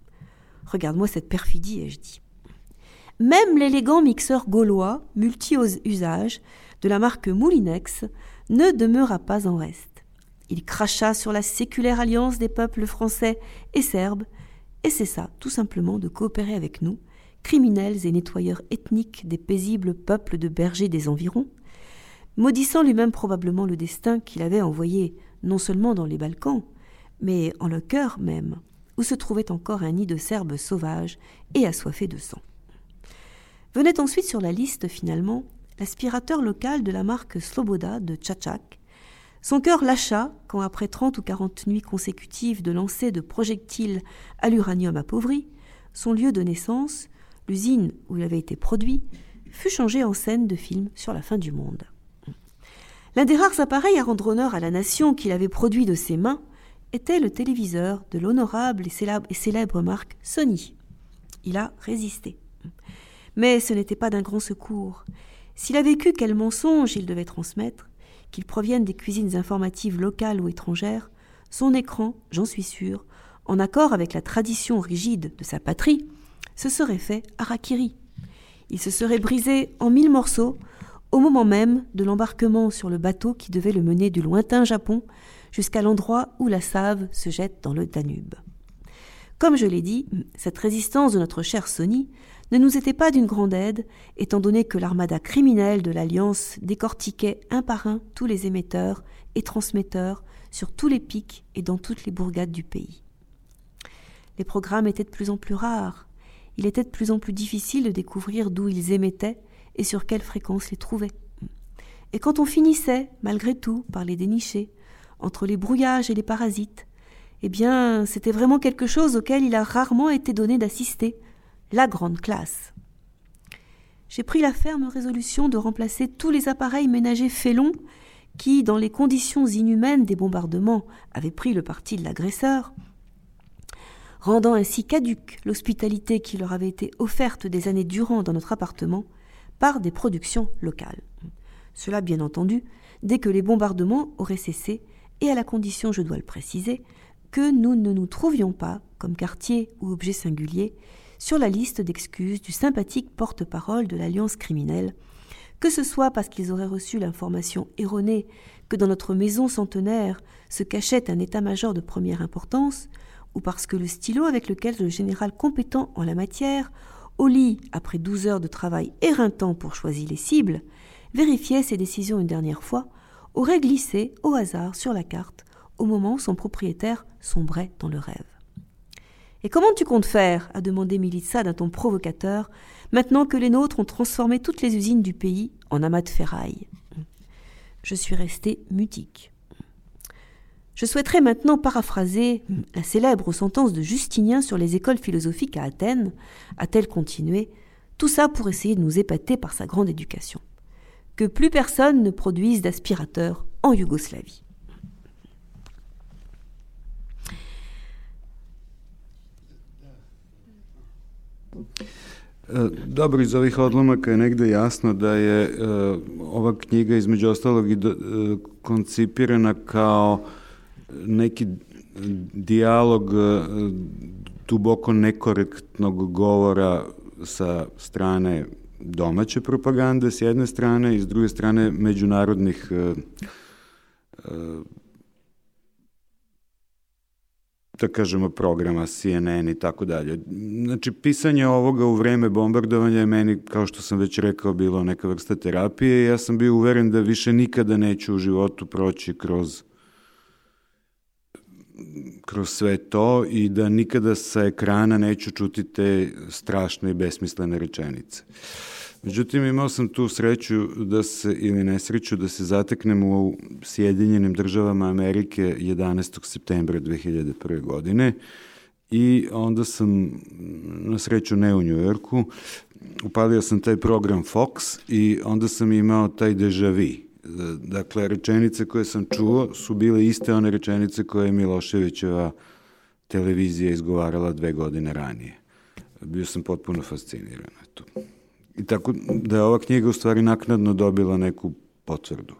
« Regarde-moi cette perfidie, ai-je dit. Même l'élégant mixeur gaulois, multi-usage, de la marque Moulinex, ne demeura pas en reste. Il cracha sur la séculaire alliance des peuples français et serbes, et cessa tout simplement de coopérer avec nous, criminels et nettoyeurs ethniques des paisibles peuples de bergers des environs, maudissant lui-même probablement le destin qu'il avait envoyé non seulement dans les Balkans, mais en leur cœur même, où se trouvait encore un nid de Serbes sauvages et assoiffés de sang. Venait ensuite sur la liste, finalement, l'aspirateur local de la marque Sloboda de Tchatchak. Son cœur lâcha quand, après 30 ou 40 nuits consécutives de lancers de projectiles à l'uranium appauvri, son lieu de naissance, l'usine où il avait été produit, fut changé en scène de film sur la fin du monde. L'un des rares appareils à rendre honneur à la nation qu'il avait produit de ses mains était le téléviseur de l'honorable et célèbre marque Sony. Il a résisté. Mais ce n'était pas d'un grand secours. S'il avait vécu quel mensonge il devait transmettre, qu'il provienne des cuisines informatives locales ou étrangères, son écran, j'en suis sûr, en accord avec la tradition rigide de sa patrie, se serait fait harakiri. Il se serait brisé en 1000 morceaux au moment même de l'embarquement sur le bateau qui devait le mener du lointain Japon jusqu'à l'endroit où la Save se jette dans le Danube. Comme je l'ai dit, cette résistance de notre cher Sony ne nous était pas d'une grande aide, étant donné que l'armada criminelle de l'Alliance décortiquait un par un tous les émetteurs et transmetteurs sur tous les pics et dans toutes les bourgades du pays. Les programmes étaient de plus en plus rares. Il était de plus en plus difficile de découvrir d'où ils émettaient et sur quelle fréquence les trouver. Et quand on finissait, malgré tout, par les dénicher, entre les brouillages et les parasites, eh bien, c'était vraiment quelque chose auquel il a rarement été donné d'assister, la grande classe. J'ai pris la ferme résolution de remplacer tous les appareils ménagers félons qui, dans les conditions inhumaines des bombardements, avaient pris le parti de l'agresseur, rendant ainsi caduque l'hospitalité qui leur avait été offerte des années durant dans notre appartement par des productions locales. Cela, bien entendu, dès que les bombardements auraient cessé et à la condition, je dois le préciser, que nous ne nous trouvions pas, comme quartier ou objet singulier, sur la liste d'excuses du sympathique porte-parole de l'Alliance criminelle, que ce soit parce qu'ils auraient reçu l'information erronée que dans notre maison centenaire se cachait un état-major de première importance, ou parce que le stylo avec lequel le général compétent en la matière, au lit après 12 heures de travail éreintant pour choisir les cibles, vérifiait ses décisions une dernière fois, aurait glissé au hasard sur la carte au moment où son propriétaire sombrait dans le rêve. « Et comment tu comptes faire ?» a demandé Milica d'un ton provocateur, maintenant que les nôtres ont transformé toutes les usines du pays en amas de ferraille. Je suis resté mutique. Je souhaiterais maintenant paraphraser la célèbre sentence de Justinien sur les écoles philosophiques à Athènes, a-t-elle continué, tout ça pour essayer de nous épater par sa grande éducation. Que plus personne ne produise d'aspirateurs en Yougoslavie. Dobro, iz ovih odlomaka je negde jasno da je ova knjiga između ostalog i koncipirana kao neki dijalog duboko nekorektnog govora sa strane domaće propagande s jedne strane i s druge strane međunarodnih da kažemo programa CNN i tako dalje. Znači, pisanje ovoga u vreme bombardovanja je meni, kao što sam već rekao, bilo neka vrsta terapije i ja sam bio uveren da više nikada neću u životu proći kroz sve to i da nikada sa ekrana neću čuti te strašne i besmislene rečenice. Međutim, imao sam tu sreću ili nesreću da se zateknem u Sjedinjenim državama Amerike 11. septembra 2001. godine i onda sam, na sreću ne u Njujorku, upalio sam taj program Fox i onda sam imao taj déjà vu. Dakle, rečenice koje sam čuo su bile iste one rečenice koje je Miloševićeva televizija izgovarala 2 godine ranije. Bio sam potpuno fasciniran. Eto. I tako da je ova knjiga u stvari naknadno dobila neku potvrdu.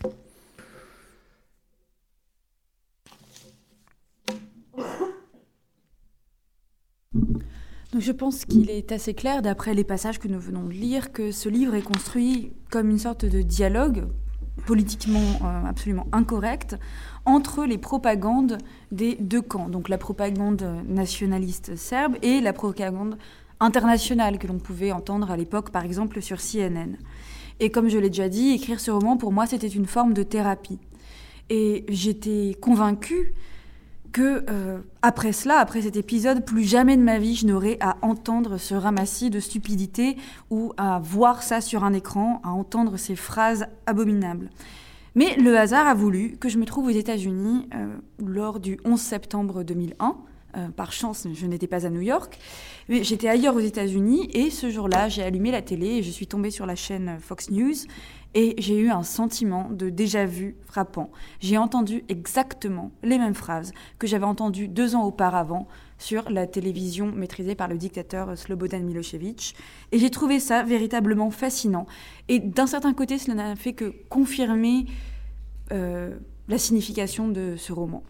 Donc je pense qu'il est assez clair, d'après les passages que nous venons de lire, que ce livre est construit comme une sorte de dialogue politiquement absolument incorrect entre les propagandes des deux camps, donc la propagande nationaliste serbe et la propagande internationale que l'on pouvait entendre à l'époque, par exemple, sur CNN. Et comme je l'ai déjà dit, écrire ce roman, pour moi, c'était une forme de thérapie. Et j'étais convaincue que après cela, après cet épisode, plus jamais de ma vie je n'aurais à entendre ce ramassis de stupidité ou à voir ça sur un écran, à entendre ces phrases abominables. Mais le hasard a voulu que je me trouve aux États-Unis lors du 11 septembre 2001. Par chance, je n'étais pas à New York, mais j'étais ailleurs aux États-Unis et ce jour-là, j'ai allumé la télé et je suis tombée sur la chaîne Fox News et j'ai eu un sentiment de déjà-vu frappant. J'ai entendu exactement les mêmes phrases que j'avais entendues 2 ans auparavant sur la télévision maîtrisée par le dictateur Slobodan Milošević et j'ai trouvé ça véritablement fascinant. Et d'un certain côté, cela n'a fait que confirmer la signification de ce roman.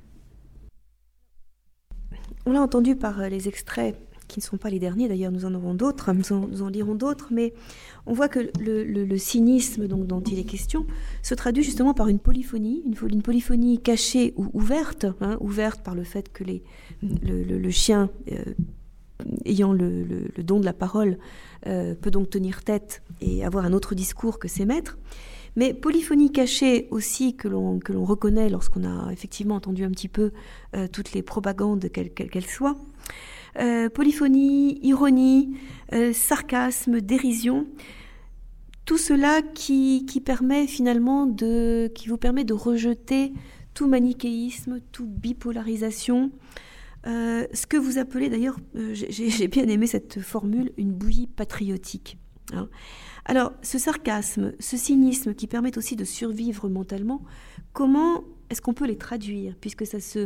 On l'a entendu par les extraits qui ne sont pas les derniers, d'ailleurs nous en aurons d'autres, nous en lirons d'autres, mais on voit que le cynisme dont il est question se traduit justement par une polyphonie cachée ou ouverte, ouverte par le fait que le chien ayant le don de la parole peut donc tenir tête et avoir un autre discours que ses maîtres. Mais polyphonie cachée aussi que l'on reconnaît lorsqu'on a effectivement entendu un petit peu toutes les propagandes, quelles soient. Polyphonie, ironie, sarcasme, dérision, tout cela qui permet finalement qui vous permet de rejeter tout manichéisme, toute bipolarisation. Ce que vous appelez d'ailleurs, j'ai bien aimé cette formule, une bouillie patriotique. Hein. Alors, ce sarcasme, ce cynisme qui permettent aussi de survivre mentalement, comment est-ce qu'on peut les traduire, puisque ça se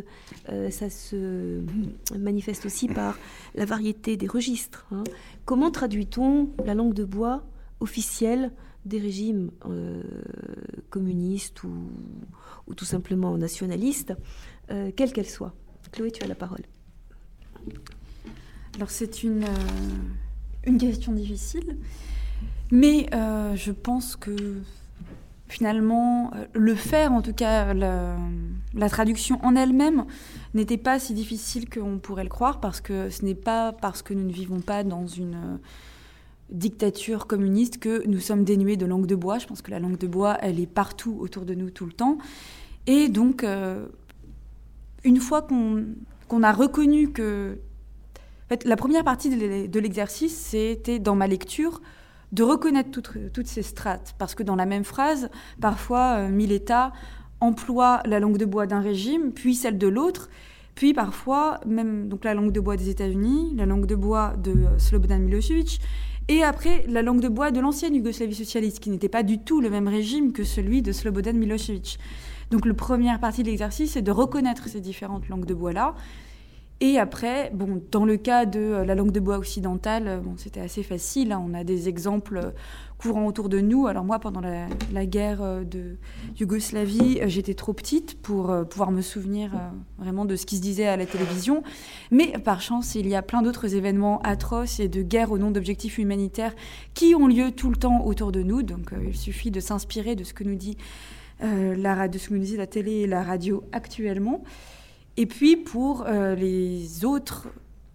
manifeste aussi par la variété des registres, hein. Comment traduit-on la langue de bois officielle des régimes communistes ou tout simplement nationalistes, quelle qu'elle soit? Chloé, tu as la parole. Alors, c'est une question difficile. Mais je pense que finalement, le faire, en tout cas la traduction en elle-même, n'était pas si difficile qu'on pourrait le croire, parce que ce n'est pas parce que nous ne vivons pas dans une dictature communiste que nous sommes dénués de langue de bois. Je pense que la langue de bois, elle est partout autour de nous tout le temps. Et donc, une fois qu'on a reconnu que... En fait, la première partie de l'exercice, c'était dans ma lecture de reconnaître toutes ces strates. Parce que dans la même phrase, parfois, Mileta emploie la langue de bois d'un régime, puis celle de l'autre, puis parfois même donc la langue de bois des États-Unis, la langue de bois de Slobodan Milošević, et après la langue de bois de l'ancienne Yougoslavie socialiste, qui n'était pas du tout le même régime que celui de Slobodan Milošević. Donc la première partie de l'exercice, c'est de reconnaître ces différentes langues de bois-là. Et après, bon, dans le cas de la langue de bois occidentale, bon, c'était assez facile, hein, on a des exemples courants autour de nous. Alors moi, pendant la guerre de Yougoslavie, j'étais trop petite pour pouvoir me souvenir vraiment de ce qui se disait à la télévision. Mais par chance, il y a plein d'autres événements atroces et de guerres au nom d'objectifs humanitaires qui ont lieu tout le temps autour de nous. Donc il suffit de s'inspirer de ce que nous dit de ce que nous dit la télé et la radio actuellement. Et puis pour les autres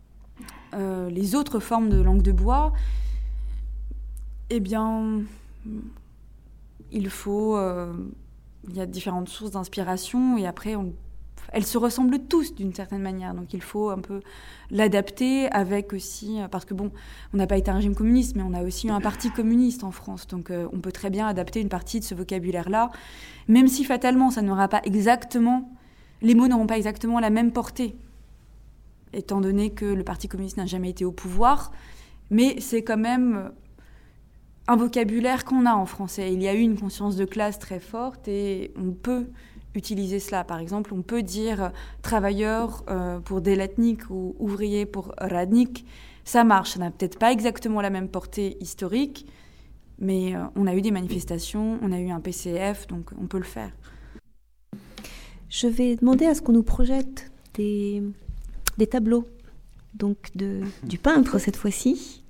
formes de langue de bois, eh bien, il y a différentes sources d'inspiration, et après, elles se ressemblent tous d'une certaine manière. Donc il faut un peu l'adapter avec aussi... Parce que bon, on n'a pas été un régime communiste, mais on a aussi eu un parti communiste en France. Donc on peut très bien adapter une partie de ce vocabulaire-là, même si fatalement, ça n'aura pas exactement... Les mots n'auront pas exactement la même portée, étant donné que le Parti communiste n'a jamais été au pouvoir, mais c'est quand même un vocabulaire qu'on a en français. Il y a eu une conscience de classe très forte et on peut utiliser cela. Par exemple, on peut dire travailleur pour Delatnik ou ouvrier pour Radnik. Ça marche, ça n'a peut-être pas exactement la même portée historique, mais on a eu des manifestations, on a eu un PCF, donc on peut le faire. Je vais demander à ce qu'on nous projette des tableaux, donc du peintre cette fois-ci.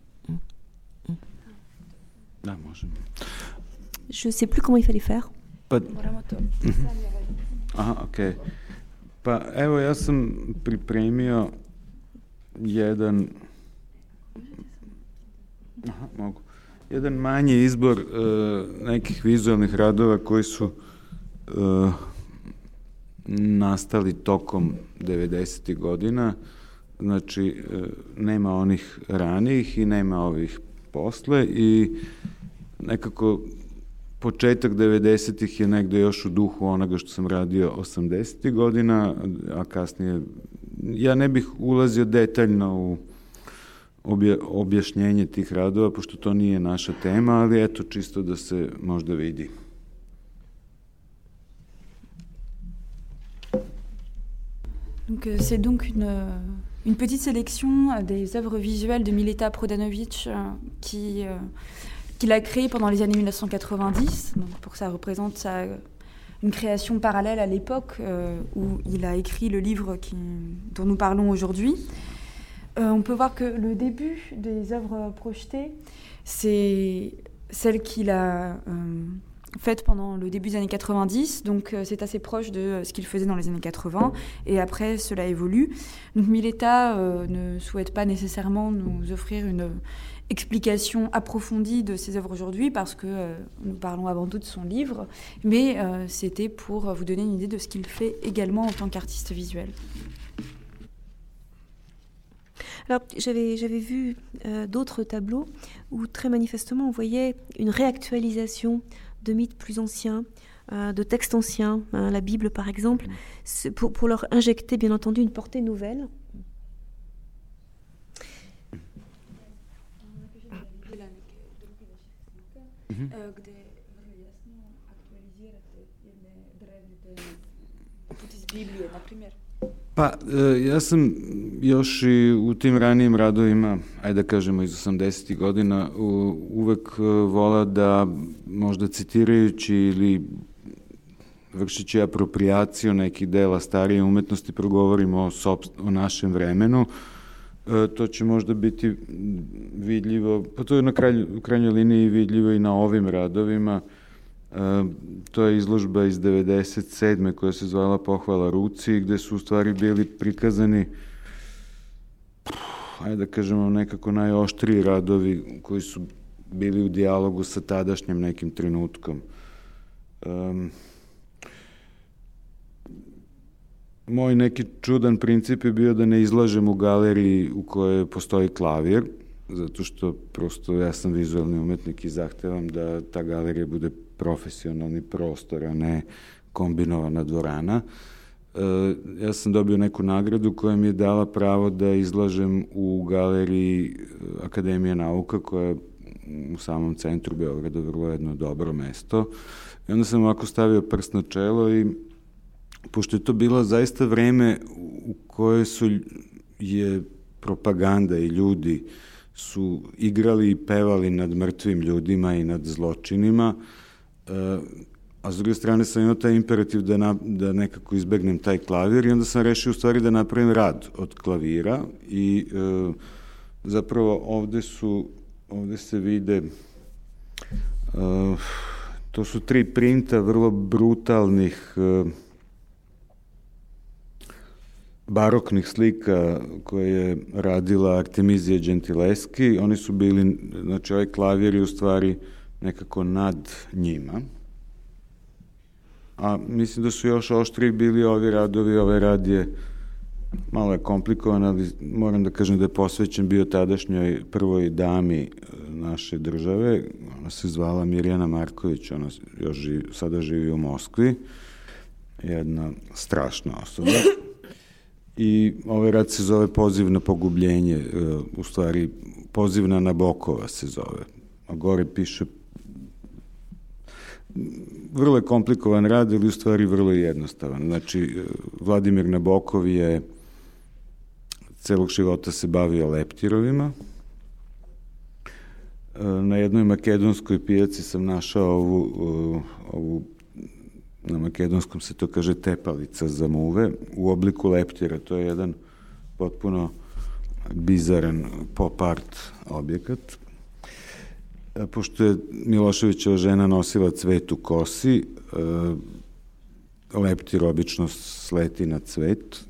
Je ne sais plus comment il fallait faire. Aha, ok. Pa evo, ja sam pripremio jedan manji izbor nekih vizualnih radova koji su nastali tokom 90. godina. Znači, nema onih ranijih i nema ovih posle, i nekako početak 90-ih je negde još u duhu onoga što sam radio 80. godina, a kasnije ja ne bih ulazio detaljno u objašnjenje tih radova, pošto to nije naša tema, ali eto, čisto da se možda vidi. Donc, c'est donc une petite sélection des œuvres visuelles de Mileta Prodanović qu'il a créées pendant les années 1990. Donc, pour que ça représente une création parallèle à l'époque où il a écrit le livre dont nous parlons aujourd'hui. On peut voir que le début des œuvres projetées, c'est celle qu'il a faite pendant le début des années 90, donc c'est assez proche de ce qu'il faisait dans les années 80, et après cela évolue. Donc Mileta ne souhaite pas nécessairement nous offrir une explication approfondie de ses œuvres aujourd'hui, parce que nous parlons avant tout de son livre, mais c'était pour vous donner une idée de ce qu'il fait également en tant qu'artiste visuel. Alors, j'avais vu d'autres tableaux où très manifestement on voyait une réactualisation de mythes plus anciens, de textes anciens, la Bible par exemple, pour leur injecter bien entendu une portée nouvelle. Pa, ja sam još i u tim ranijim radovima, ajde da kažemo iz 80. godina, uvek volao da možda citirajući ili vršići apropriaciju nekih dela starije umetnosti progovorimo o našem vremenu. to će možda biti vidljivo, pa to je u krajnjoj liniji vidljivo i na ovim radovima. To je izložba iz 1997. koja se zvala Pohvala ruci, gde su u stvari bili prikazani, ajde da kažemo, nekako najoštriji radovi koji su bili u dijalogu sa tadašnjim nekim trenutkom. Moj neki čudan princip je bio da ne izlažem u galeriji u kojoj postoji klavir, zato što prosto ja sam vizualni umetnik i zahtevam da ta galerija bude profesionalni prostor, a ne kombinovana dvorana. Ja sam dobio neku nagradu koja mi je dala pravo da izlažem u galeriji Akademije nauka, koja je u samom centru Beograda vrlo jedno dobro mesto. I onda sam ovako stavio prst na čelo i pošto je to bilo zaista vreme u kojoj je propaganda i ljudi su igrali i pevali nad mrtvim ljudima i nad zločinima, a s druge strane sam imao taj imperativ da nekako izbegnem taj klavir i onda sam rešio u stvari da napravim rad od klavira i zapravo ovde se vide to su 3 printa vrlo brutalnih baroknih slika koje je radila Artemizija Gentileschi. Oni su bili, znači ovaj klavir je u stvari nekako nad njima. A mislim da su još oštriji bili ovi radovi. Ovaj rad je malo je komplikovan, ali moram da kažem da je posvećen bio tadašnjoj prvoj dami naše države. Ona se zvala Mirjana Marković, ona sada živi u Moskvi. Jedna strašna osoba. I ovaj rad se zove Poziv na pogubljenje, u stvari Poziv na Nabokova se zove. A gore piše vrlo je komplikovan rad, ali u stvari vrlo jednostavan. Znači, Vladimir Nabokov je celog života se bavio leptirovima. Na jednoj makedonskoj pijaci sam našao ovu na makedonskom se to kaže tepalica za muve, u obliku leptira. To je jedan potpuno bizaran pop art objekat. Pošto je Miloševićeva žena nosila cvet u kosi, leptir obično sleti na cvet.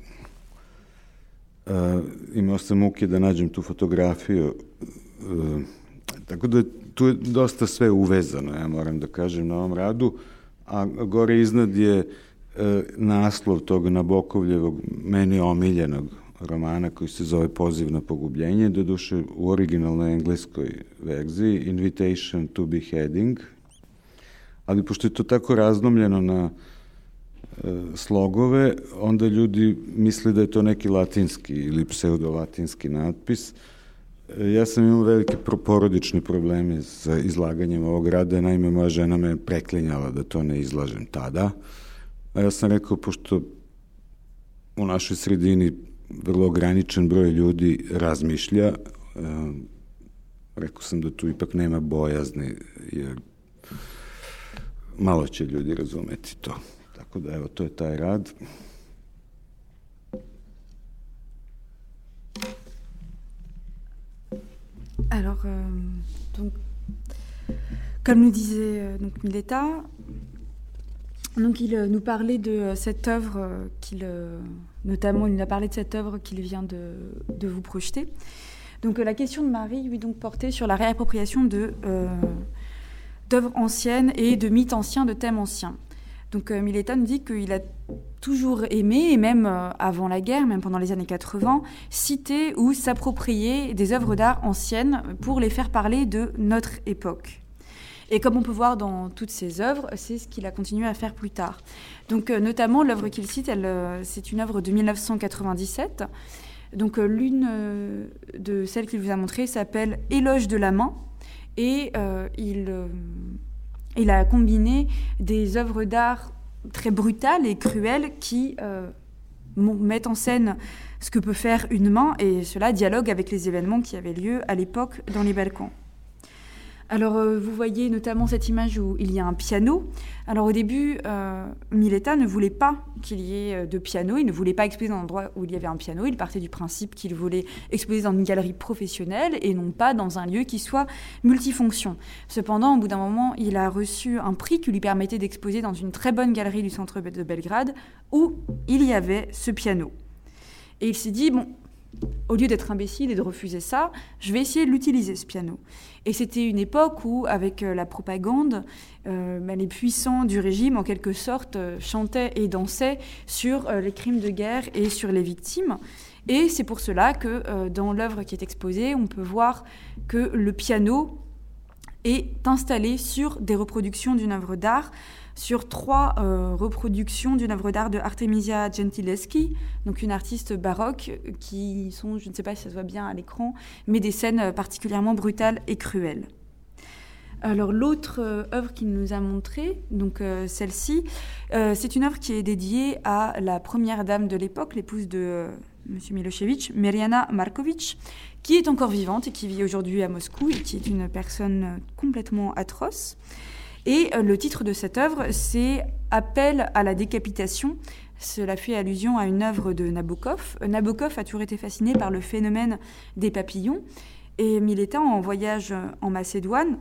Imao sam muke da nađem tu fotografiju, tako da tu je dosta sve uvezano, ja moram da kažem, na ovom radu, a gore iznad je naslov tog Nabokovljevog, meni omiljenog romana koji se zove Poziv na pogubljenje, doduše u originalnoj engleskoj verziji, Invitation to Beheading, ali pošto je to tako razlomljeno na slogove, onda ljudi misle da je to neki latinski ili pseudolatinski natpis. Ja sam imao velike porodične probleme sa izlaganjem ovog rada, naime moja žena me preklinjala da to ne izlažem tada, a ja sam rekao, pošto u našoj sredini vrlo ograničen broj ljudi razmišlja, rekao sam da tu ipak nema bojazni, jer malo će ljudi razumeti to. Tako da, evo, to je taj rad. Alors, donc, comme nous disait donc Mileta, donc il nous parlait de cette œuvre notamment il nous a parlé de cette œuvre qu'il vient de vous projeter. Donc la question de Marie lui donc portait sur la réappropriation d'œuvres anciennes et de mythes anciens, de thèmes anciens. Donc Mileta nous dit qu'il a toujours aimé, et même avant la guerre, même pendant les années 80, citer ou s'approprier des œuvres d'art anciennes pour les faire parler de notre époque. Et comme on peut voir dans toutes ses œuvres, c'est ce qu'il a continué à faire plus tard. Donc notamment l'œuvre qu'il cite, c'est une œuvre de 1997. Donc l'une de celles qu'il vous a montrées s'appelle « Éloge de la main » et il a combiné des œuvres d'art très brutales et cruelles qui mettent en scène ce que peut faire une main, et cela dialogue avec les événements qui avaient lieu à l'époque dans les Balkans. Alors, vous voyez notamment cette image où il y a un piano. Alors, au début, Mileta ne voulait pas qu'il y ait de piano. Il ne voulait pas exposer dans un endroit où il y avait un piano. Il partait du principe qu'il voulait exposer dans une galerie professionnelle et non pas dans un lieu qui soit multifonction. Cependant, au bout d'un moment, il a reçu un prix qui lui permettait d'exposer dans une très bonne galerie du centre de Belgrade où il y avait ce piano. Et il s'est dit, bon, au lieu d'être imbécile et de refuser ça, je vais essayer de l'utiliser, ce piano. Et c'était une époque où, avec la propagande, les puissants du régime, en quelque sorte, chantaient et dansaient sur les crimes de guerre et sur les victimes. Et c'est pour cela que, dans l'œuvre qui est exposée, on peut voir que le piano est installé sur des reproductions d'une œuvre d'art, sur 3 reproductions d'une œuvre d'art de Artemisia Gentileschi, donc une artiste baroque, qui sont, je ne sais pas si ça se voit bien à l'écran, mais des scènes particulièrement brutales et cruelles. Alors l'autre œuvre qu'il nous a montrée, donc celle-ci, c'est une œuvre qui est dédiée à la première dame de l'époque, l'épouse de M. Milošević, Mirjana Marković, qui est encore vivante et qui vit aujourd'hui à Moscou et qui est une personne complètement atroce. Et le titre de cette œuvre, c'est « Appel à la décapitation ». Cela fait allusion à une œuvre de Nabokov. Nabokov a toujours été fasciné par le phénomène des papillons. Et Mileta, en voyage en Macédoine,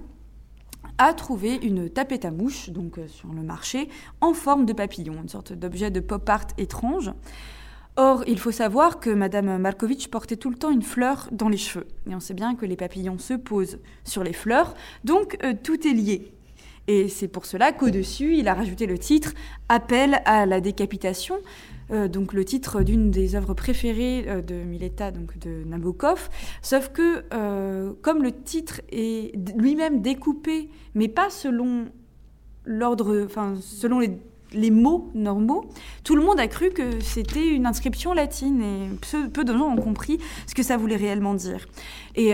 a trouvé une tapette à mouches, donc sur le marché, en forme de papillon, une sorte d'objet de pop art étrange. Or, il faut savoir que Madame Marković portait tout le temps une fleur dans les cheveux. Et on sait bien que les papillons se posent sur les fleurs, donc tout est lié. Et c'est pour cela qu'au-dessus, il a rajouté le titre « Appel à la décapitation », donc le titre d'une des œuvres préférées de Mileta, donc de Nabokov. Sauf que, comme le titre est lui-même découpé, mais pas selon l'ordre, enfin selon les mots normaux, tout le monde a cru que c'était une inscription latine et peu de gens ont compris ce que ça voulait réellement dire. Et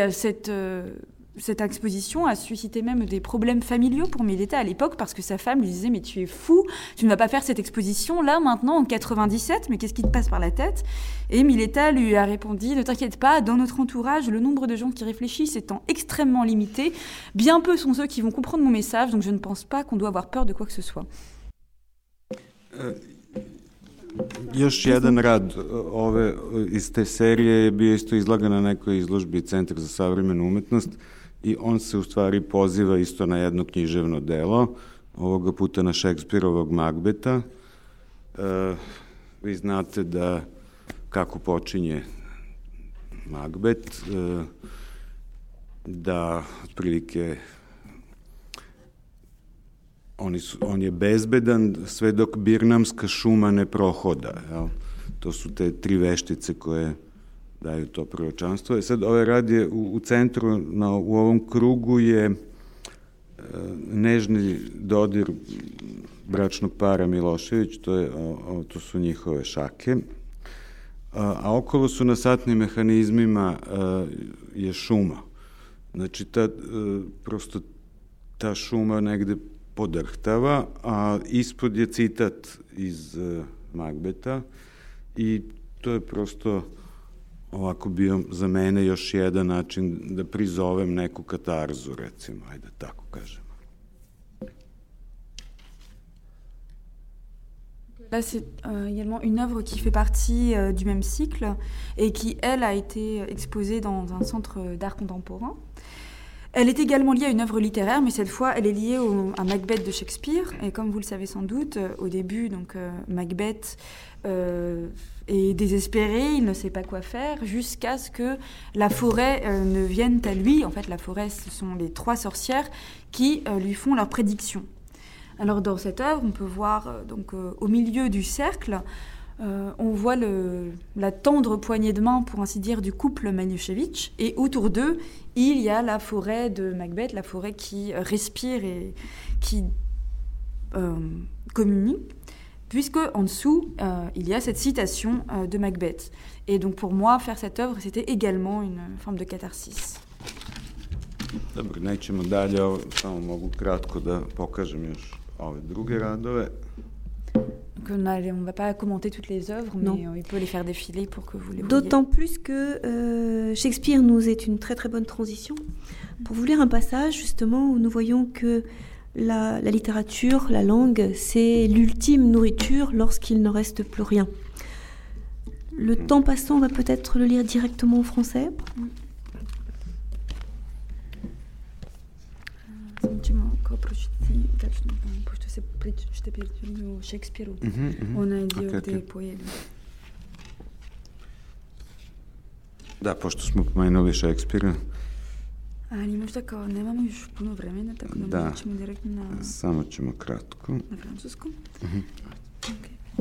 cette exposition a suscité même des problèmes familiaux pour Mileta à l'époque parce que sa femme lui disait « Mais tu es fou, tu ne vas pas faire cette exposition là, maintenant, en 97, mais qu'est-ce qui te passe par la tête ?» Et Mileta lui a répondu « Ne t'inquiète pas, dans notre entourage, le nombre de gens qui réfléchissent étant extrêmement limité, bien peu sont ceux qui vont comprendre mon message, donc je ne pense pas qu'on doit avoir peur de quoi que ce soit. » Još jedan rad iz te serije je bio isto izlagan na nekoj izložbi Centra za savremenu umetnost i on se u stvari poziva isto na jedno književno delo, ovoga puta na Šekspirovog Magbeta. Vi znate da kako počinje Magbet, da otprilike on je bezbedan sve dok birnamska šuma ne prohoda. Jel? To su te 3 veštice koje daju to proročanstvo. Sad ovaj rad je u centru, u ovom krugu je nežni dodir bračnog para Milošević, to su njihove šake. A okolo su na satnim mehanizmima je šuma. Znači, prosto ta šuma negde podrhtava, a ispod je citat iz Magbeta i to je prosto ovako bio za mene još jedan način da prizovem neku katarzu, recimo, ajde tako kažemo. Là, c'est également une œuvre qui fait partie du même cycle et qui, elle, a été exposée dans un centre d'art contemporain. Elle est également liée à une œuvre littéraire, mais cette fois, elle est liée à Macbeth de Shakespeare. Et comme vous le savez sans doute, au début, donc, Macbeth est désespéré, il ne sait pas quoi faire, jusqu'à ce que la forêt ne vienne à lui. En fait, la forêt, ce sont les 3 sorcières qui lui font leurs prédictions. Alors, dans cette œuvre, on peut voir donc, au milieu du cercle, on voit la tendre poignée de main, pour ainsi dire, du couple Milošević, et autour d'eux, il y a la forêt de Macbeth, la forêt qui respire et qui communique, puisque en dessous, il y a cette citation de Macbeth. Et donc pour moi, faire cette œuvre, c'était également une forme de catharsis. Dobro, nećemo dalje, samo mogu kratko da pokažem još ove druge radove. Donc on ne va pas commenter toutes les œuvres, mais il peut les faire défiler pour que vous les voyez. D'autant plus que Shakespeare nous est une très très bonne transition, pour vous lire un passage justement où nous voyons que la littérature, la langue, c'est l'ultime nourriture lorsqu'il ne reste plus rien. Le temps passant, on va peut-être le lire directement en français. Da, pošto smo pomenuli Šekspira. Ali možda kao nemamo još puno vremena, tako da ćemo direktno na... Samo ćemo kratko. Na francuskom. Okay.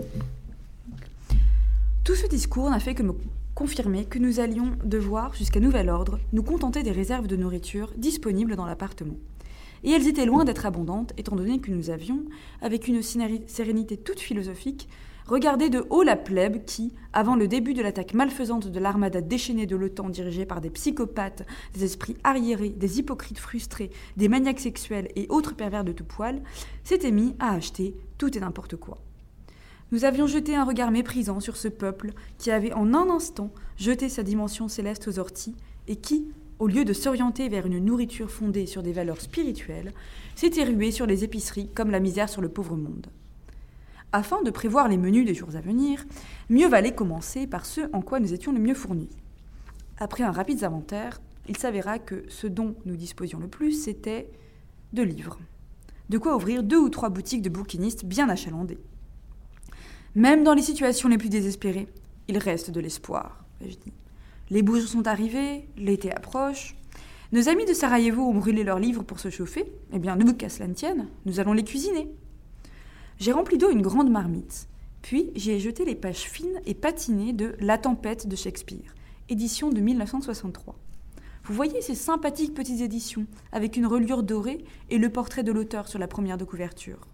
Tout ce discours n'a fait que me confirmer que nous allions devoir, jusqu'à nouvel ordre, nous contenter des réserves de nourriture disponibles dans l'appartement. Et elles étaient loin d'être abondantes, étant donné que nous avions, avec une sérénité toute philosophique, regardé de haut la plèbe qui, avant le début de l'attaque malfaisante de l'armada déchaînée de l'OTAN dirigée par des psychopathes, des esprits arriérés, des hypocrites frustrés, des maniaques sexuels et autres pervers de tout poil, s'était mis à acheter tout et n'importe quoi. Nous avions jeté un regard méprisant sur ce peuple qui avait en un instant jeté sa dimension céleste aux orties et qui, au lieu de s'orienter vers une nourriture fondée sur des valeurs spirituelles, s'était rué sur les épiceries comme la misère sur le pauvre monde. Afin de prévoir les menus des jours à venir, mieux valait commencer par ce en quoi nous étions le mieux fournis. Après un rapide inventaire, il s'avéra que ce dont nous disposions le plus, c'était de livres. De quoi ouvrir 2 ou 3 boutiques de bouquinistes bien achalandées. Même dans les situations les plus désespérées, il reste de l'espoir, ai-je dit. Les bouges sont arrivés, l'été approche. Nos amis de Sarajevo ont brûlé leurs livres pour se chauffer. Eh bien, nous, qu'à cela ne tienne, nous allons les cuisiner. J'ai rempli d'eau une grande marmite, puis j'y ai jeté les pages fines et patinées de La Tempête de Shakespeare, édition de 1963. Vous voyez ces sympathiques petites éditions, avec une reliure dorée et le portrait de l'auteur sur la première de couverture.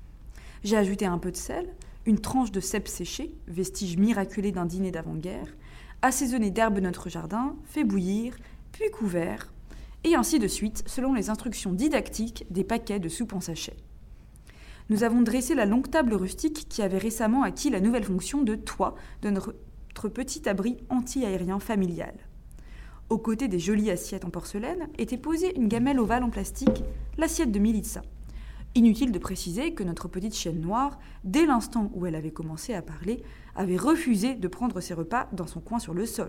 J'ai ajouté un peu de sel, une tranche de cèpe séché, vestige miraculé d'un dîner d'avant-guerre, assaisonné d'herbes de notre jardin, fait bouillir, puis couvert, et ainsi de suite, selon les instructions didactiques des paquets de soupe en sachet. Nous avons dressé la longue table rustique qui avait récemment acquis la nouvelle fonction de toit de notre petit abri anti-aérien familial. Aux côtés des jolies assiettes en porcelaine était posée une gamelle ovale en plastique, l'assiette de Milica. Inutile de préciser que notre petite chienne noire, dès l'instant où elle avait commencé à parler, avait refusé de prendre ses repas dans son coin sur le sol.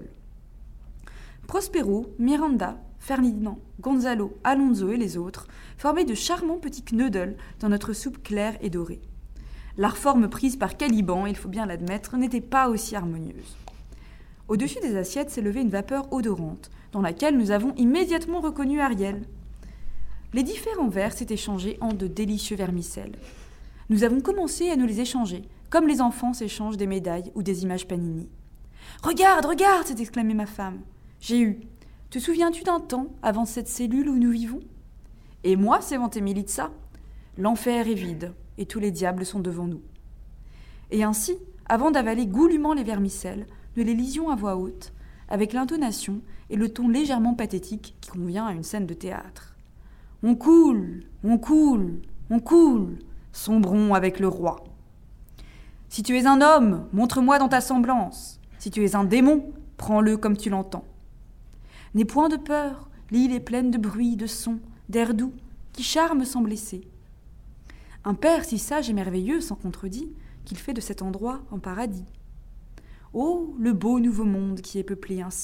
Prospero, Miranda, Ferdinand, Gonzalo, Alonso et les autres formaient de charmants petits knuddles dans notre soupe claire et dorée. Leur forme prise par Caliban, il faut bien l'admettre, n'était pas aussi harmonieuse. Au-dessus des assiettes s'élevait une vapeur odorante, dans laquelle nous avons immédiatement reconnu Ariel. Les différents verres s'étaient changés en de délicieux vermicelles. Nous avons commencé à nous les échanger, comme les enfants s'échangent des médailles ou des images Panini. « Regarde, regarde !» s'est exclamée ma femme. J'ai eu « Te souviens-tu d'un temps, avant cette cellule où nous vivons ?» Et moi, s'est vanté Milica, « L'enfer est vide, et tous les diables sont devant nous. » Et ainsi, avant d'avaler goulûment les vermicelles, nous les lisions à voix haute, avec l'intonation et le ton légèrement pathétique qui convient à une scène de théâtre. « On coule, on coule, on coule, sombrons avec le roi. Si tu es un homme, montre-moi dans ta semblance. Si tu es un démon, prends-le comme tu l'entends. N'aie point de peur, l'île est pleine de bruit, de sons, d'air doux, qui charment sans blesser. Un père si sage et merveilleux s'en contredit, qu'il fait de cet endroit un paradis. Oh, le beau nouveau monde qui est peuplé ainsi. »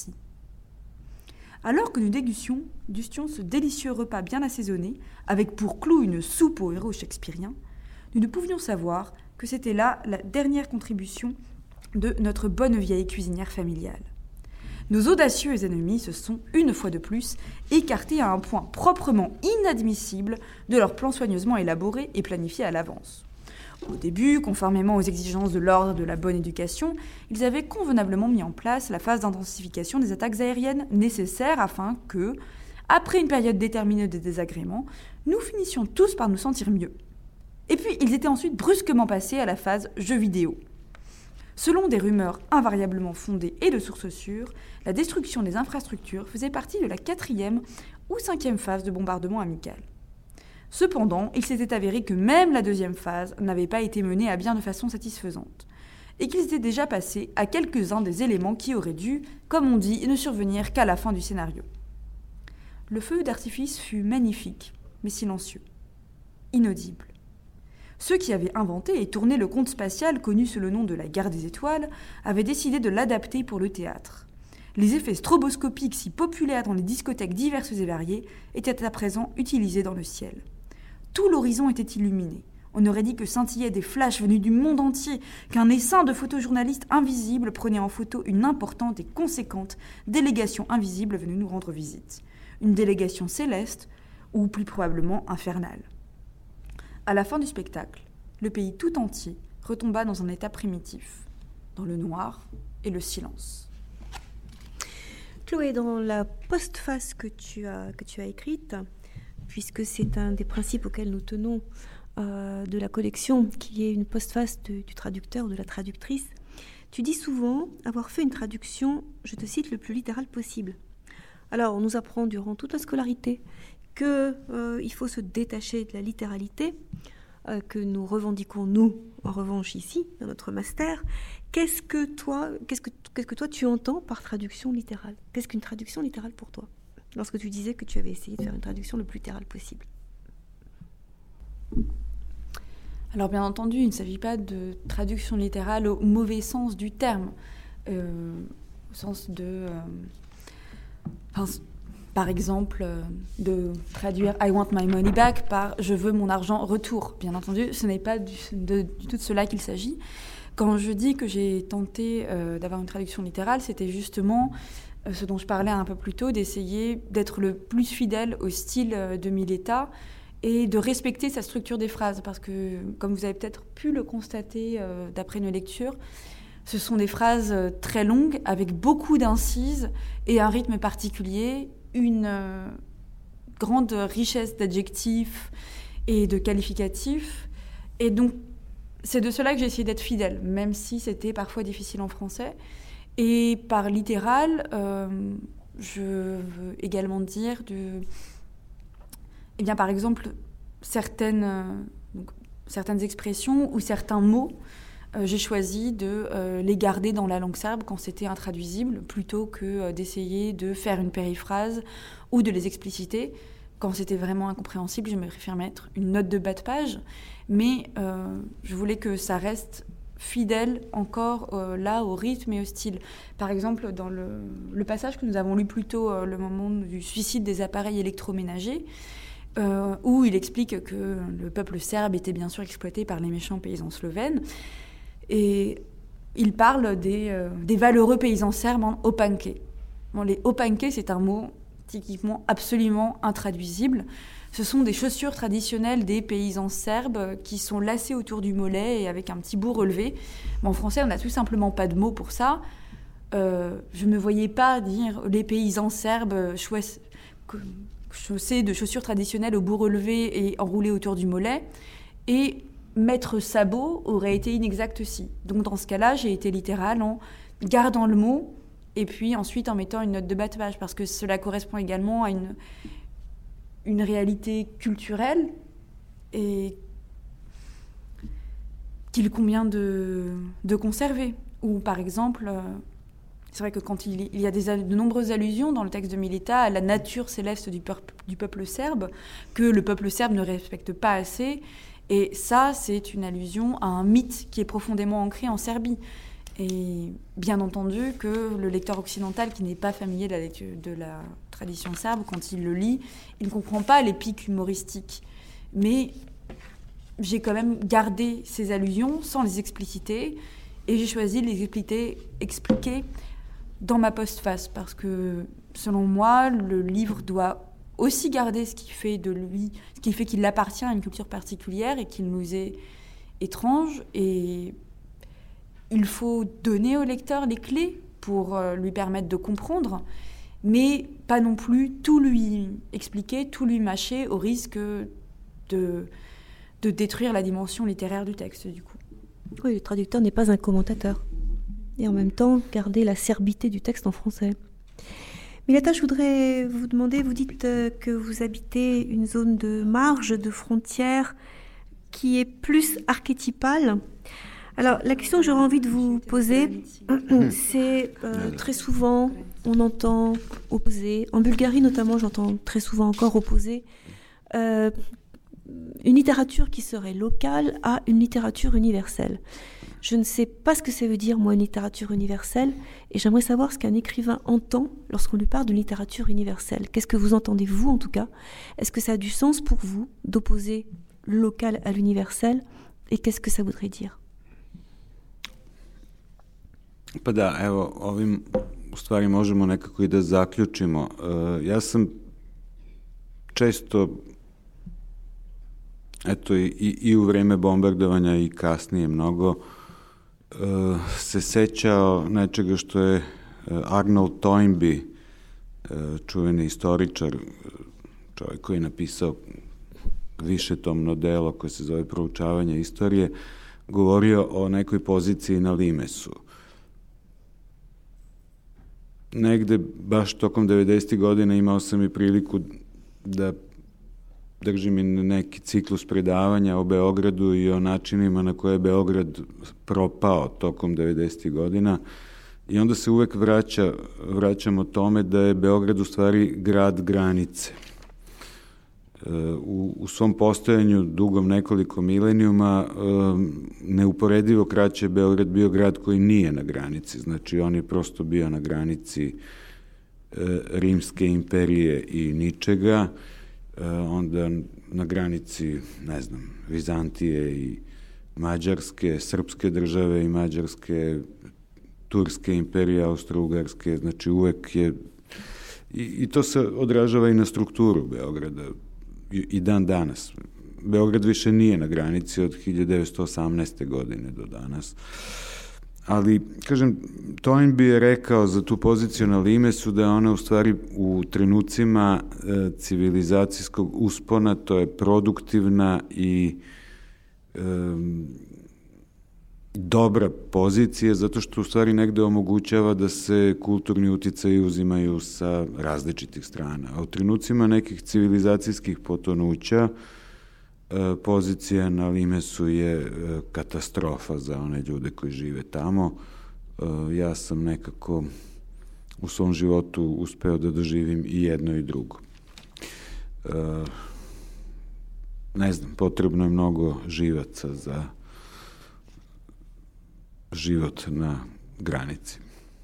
Alors que nous dégustions ce délicieux repas bien assaisonné, avec pour clou une soupe aux héros shakespeariens, nous ne pouvions savoir que c'était là la dernière contribution de notre bonne vieille cuisinière familiale. Nos audacieux ennemis se sont, une fois de plus, écartés à un point proprement inadmissible de leur plan soigneusement élaboré et planifié à l'avance. Au début, conformément aux exigences de l'ordre et de la bonne éducation, ils avaient convenablement mis en place la phase d'intensification des attaques aériennes nécessaires afin que, après une période déterminée de désagréments, nous finissions tous par nous sentir mieux. Et puis, ils étaient ensuite brusquement passés à la phase jeux vidéo. Selon des rumeurs invariablement fondées et de sources sûres, la destruction des infrastructures faisait partie de la 4e ou 5e phase de bombardement amical. Cependant, il s'était avéré que même la 2e phase n'avait pas été menée à bien de façon satisfaisante, et qu'ils étaient déjà passés à quelques-uns des éléments qui auraient dû, comme on dit, ne survenir qu'à la fin du scénario. Le feu d'artifice fut magnifique, mais silencieux, inaudible. Ceux qui avaient inventé et tourné le conte spatial connu sous le nom de la Guerre des Étoiles avaient décidé de l'adapter pour le théâtre. Les effets stroboscopiques si populaires dans les discothèques diverses et variées étaient à présent utilisés dans le ciel. Tout l'horizon était illuminé. On aurait dit que scintillaient des flashs venus du monde entier, qu'un essaim de photojournalistes invisibles prenait en photo une importante et conséquente délégation invisible venue nous rendre visite. Une délégation céleste, ou plus probablement infernale. À la fin du spectacle, le pays tout entier retomba dans un état primitif, dans le noir et le silence. Chloé, dans la postface que tu as écrite, puisque c'est un des principes auxquels nous tenons de la collection, qu'il y ait une postface du traducteur ou de la traductrice, tu dis souvent avoir fait une traduction, je te cite, le plus littérale possible. Alors, on nous apprend durant toute la scolarité qu'il faut se détacher de la littéralité, que nous revendiquons, nous, en revanche, ici, dans notre master. Qu'est-ce que toi tu entends par traduction littérale ? Qu'est-ce qu'une traduction littérale pour toi ? Lorsque tu disais que tu avais essayé de faire une traduction le plus littérale possible. Alors bien entendu, il ne s'agit pas de traduction littérale au mauvais sens du terme, au sens de... par exemple, de traduire « I want my money back » par « je veux mon argent retour ». Bien entendu, ce n'est pas du tout de cela qu'il s'agit. Quand je dis que j'ai tenté d'avoir une traduction littérale, c'était justement ce dont je parlais un peu plus tôt, d'essayer d'être le plus fidèle au style de Mileta et de respecter sa structure des phrases. Parce que, comme vous avez peut-être pu le constater d'après nos lectures, ce sont des phrases très longues, avec beaucoup d'incises et un rythme particulier, une grande richesse d'adjectifs et de qualificatifs. Et donc, c'est de cela que j'ai essayé d'être fidèle, même si c'était parfois difficile en français. Et par littéral, je veux également dire eh bien, par exemple, certaines expressions ou certains mots, j'ai choisi de les garder dans la langue serbe quand c'était intraduisible, plutôt que d'essayer de faire une périphrase ou de les expliciter. Quand c'était vraiment incompréhensible, je me préfère mettre une note de bas de page, mais je voulais que ça reste fidèle encore là au rythme et au style. Par exemple, dans le passage que nous avons lu plus tôt, le moment du suicide des appareils électroménagers, où il explique que le peuple serbe était bien sûr exploité par les méchants paysans slovènes, et il parle des valeureux paysans serbes en opanke. Bon, les opanke, c'est un mot typiquement absolument intraduisible. Ce sont des chaussures traditionnelles des paysans serbes qui sont lacées autour du mollet et avec un petit bout relevé. Mais en français, on n'a tout simplement pas de mot pour ça. Je ne me voyais pas dire les paysans serbes chaussés de chaussures traditionnelles au bout relevé et enroulées autour du mollet. Et mettre sabot aurait été inexact aussi. Donc dans ce cas-là, j'ai été littérale en gardant le mot et puis ensuite en mettant une note de bas de page, parce que cela correspond également à une réalité culturelle et qu'il convient de conserver. Ou par exemple, c'est vrai que quand il y a de nombreuses allusions dans le texte de Mileta à la nature céleste du peuple serbe, que le peuple serbe ne respecte pas assez, et ça, c'est une allusion à un mythe qui est profondément ancré en Serbie. Et bien entendu que le lecteur occidental qui n'est pas familier de la tradition serbe, quand il le lit, il ne comprend pas les pics humoristiques. Mais j'ai quand même gardé ces allusions sans les expliciter, et j'ai choisi de les expliquer dans ma postface, parce que selon moi, le livre doit aussi garder ce qui fait de lui, ce qui fait qu'il appartient à une culture particulière et qu'il nous est étrange, et il faut donner au lecteur les clés pour lui permettre de comprendre, mais pas non plus tout lui expliquer, tout lui mâcher, au risque de détruire la dimension littéraire du texte, du coup. Oui, le traducteur n'est pas un commentateur. Et en même temps, garder la serbité du texte en français. Mileta, je voudrais vous demander, vous dites que vous habitez une zone de marge, de frontière, qui est plus archétypale. Alors, la question que j'aurais envie de vous poser, c'est très souvent, on entend opposer, en Bulgarie notamment, j'entends très souvent encore opposer une littérature qui serait locale à une littérature universelle. Je ne sais pas ce que ça veut dire, moi, une littérature universelle, et j'aimerais savoir ce qu'un écrivain entend lorsqu'on lui parle de littérature universelle. Qu'est-ce que vous entendez, vous, en tout cas? Est-ce que ça a du sens pour vous d'opposer le local à l'universel, et qu'est-ce que ça voudrait dire? Pa da, evo, ovim u stvari možemo nekako i da zaključimo. Ja sam često, eto i u vreme bombardovanja i kasnije mnogo, se sećao nečega što je Arnold Toynbee, čuveni istoričar, čovjek koji je napisao višetomno delo koje se zove Proučavanje istorije, govorio o nekoj poziciji na limesu. Negde, baš tokom 90. godina imao sam i priliku da držim i neki ciklus predavanja o Beogradu i o načinima na koje je Beograd propao tokom 90. godina. I onda se uvek vraćamo tome da je Beograd u stvari grad granice. U svom postojanju dugom nekoliko milenijuma neuporedivo kraće Beograd bio grad koji nije na granici. Znači, on je prosto bio na granici Rimske imperije i ničega, onda na granici, ne znam, Vizantije i Mađarske, Srpske države i Mađarske, Turske imperije, Austro-Ugarske, znači uvek je, i to se odražava i na strukturu Beograda i dan danas. Beograd više nije na granici od 1918. godine do danas. Ali, kažem, Toynbee je rekao za tu poziciju na limesu da je ona u stvari u trenucima civilizacijskog uspona, to je produktivna i dobra pozicija, zato što u stvari negde omogućava da se kulturni uticaji uzimaju sa različitih strana. A u trenucima nekih civilizacijskih potonuća pozicija na limesu je katastrofa za one ljude koji žive tamo. Ja sam nekako u svom životu uspeo da doživim i jedno i drugo. Ne znam, potrebno je mnogo živaca za život na granici.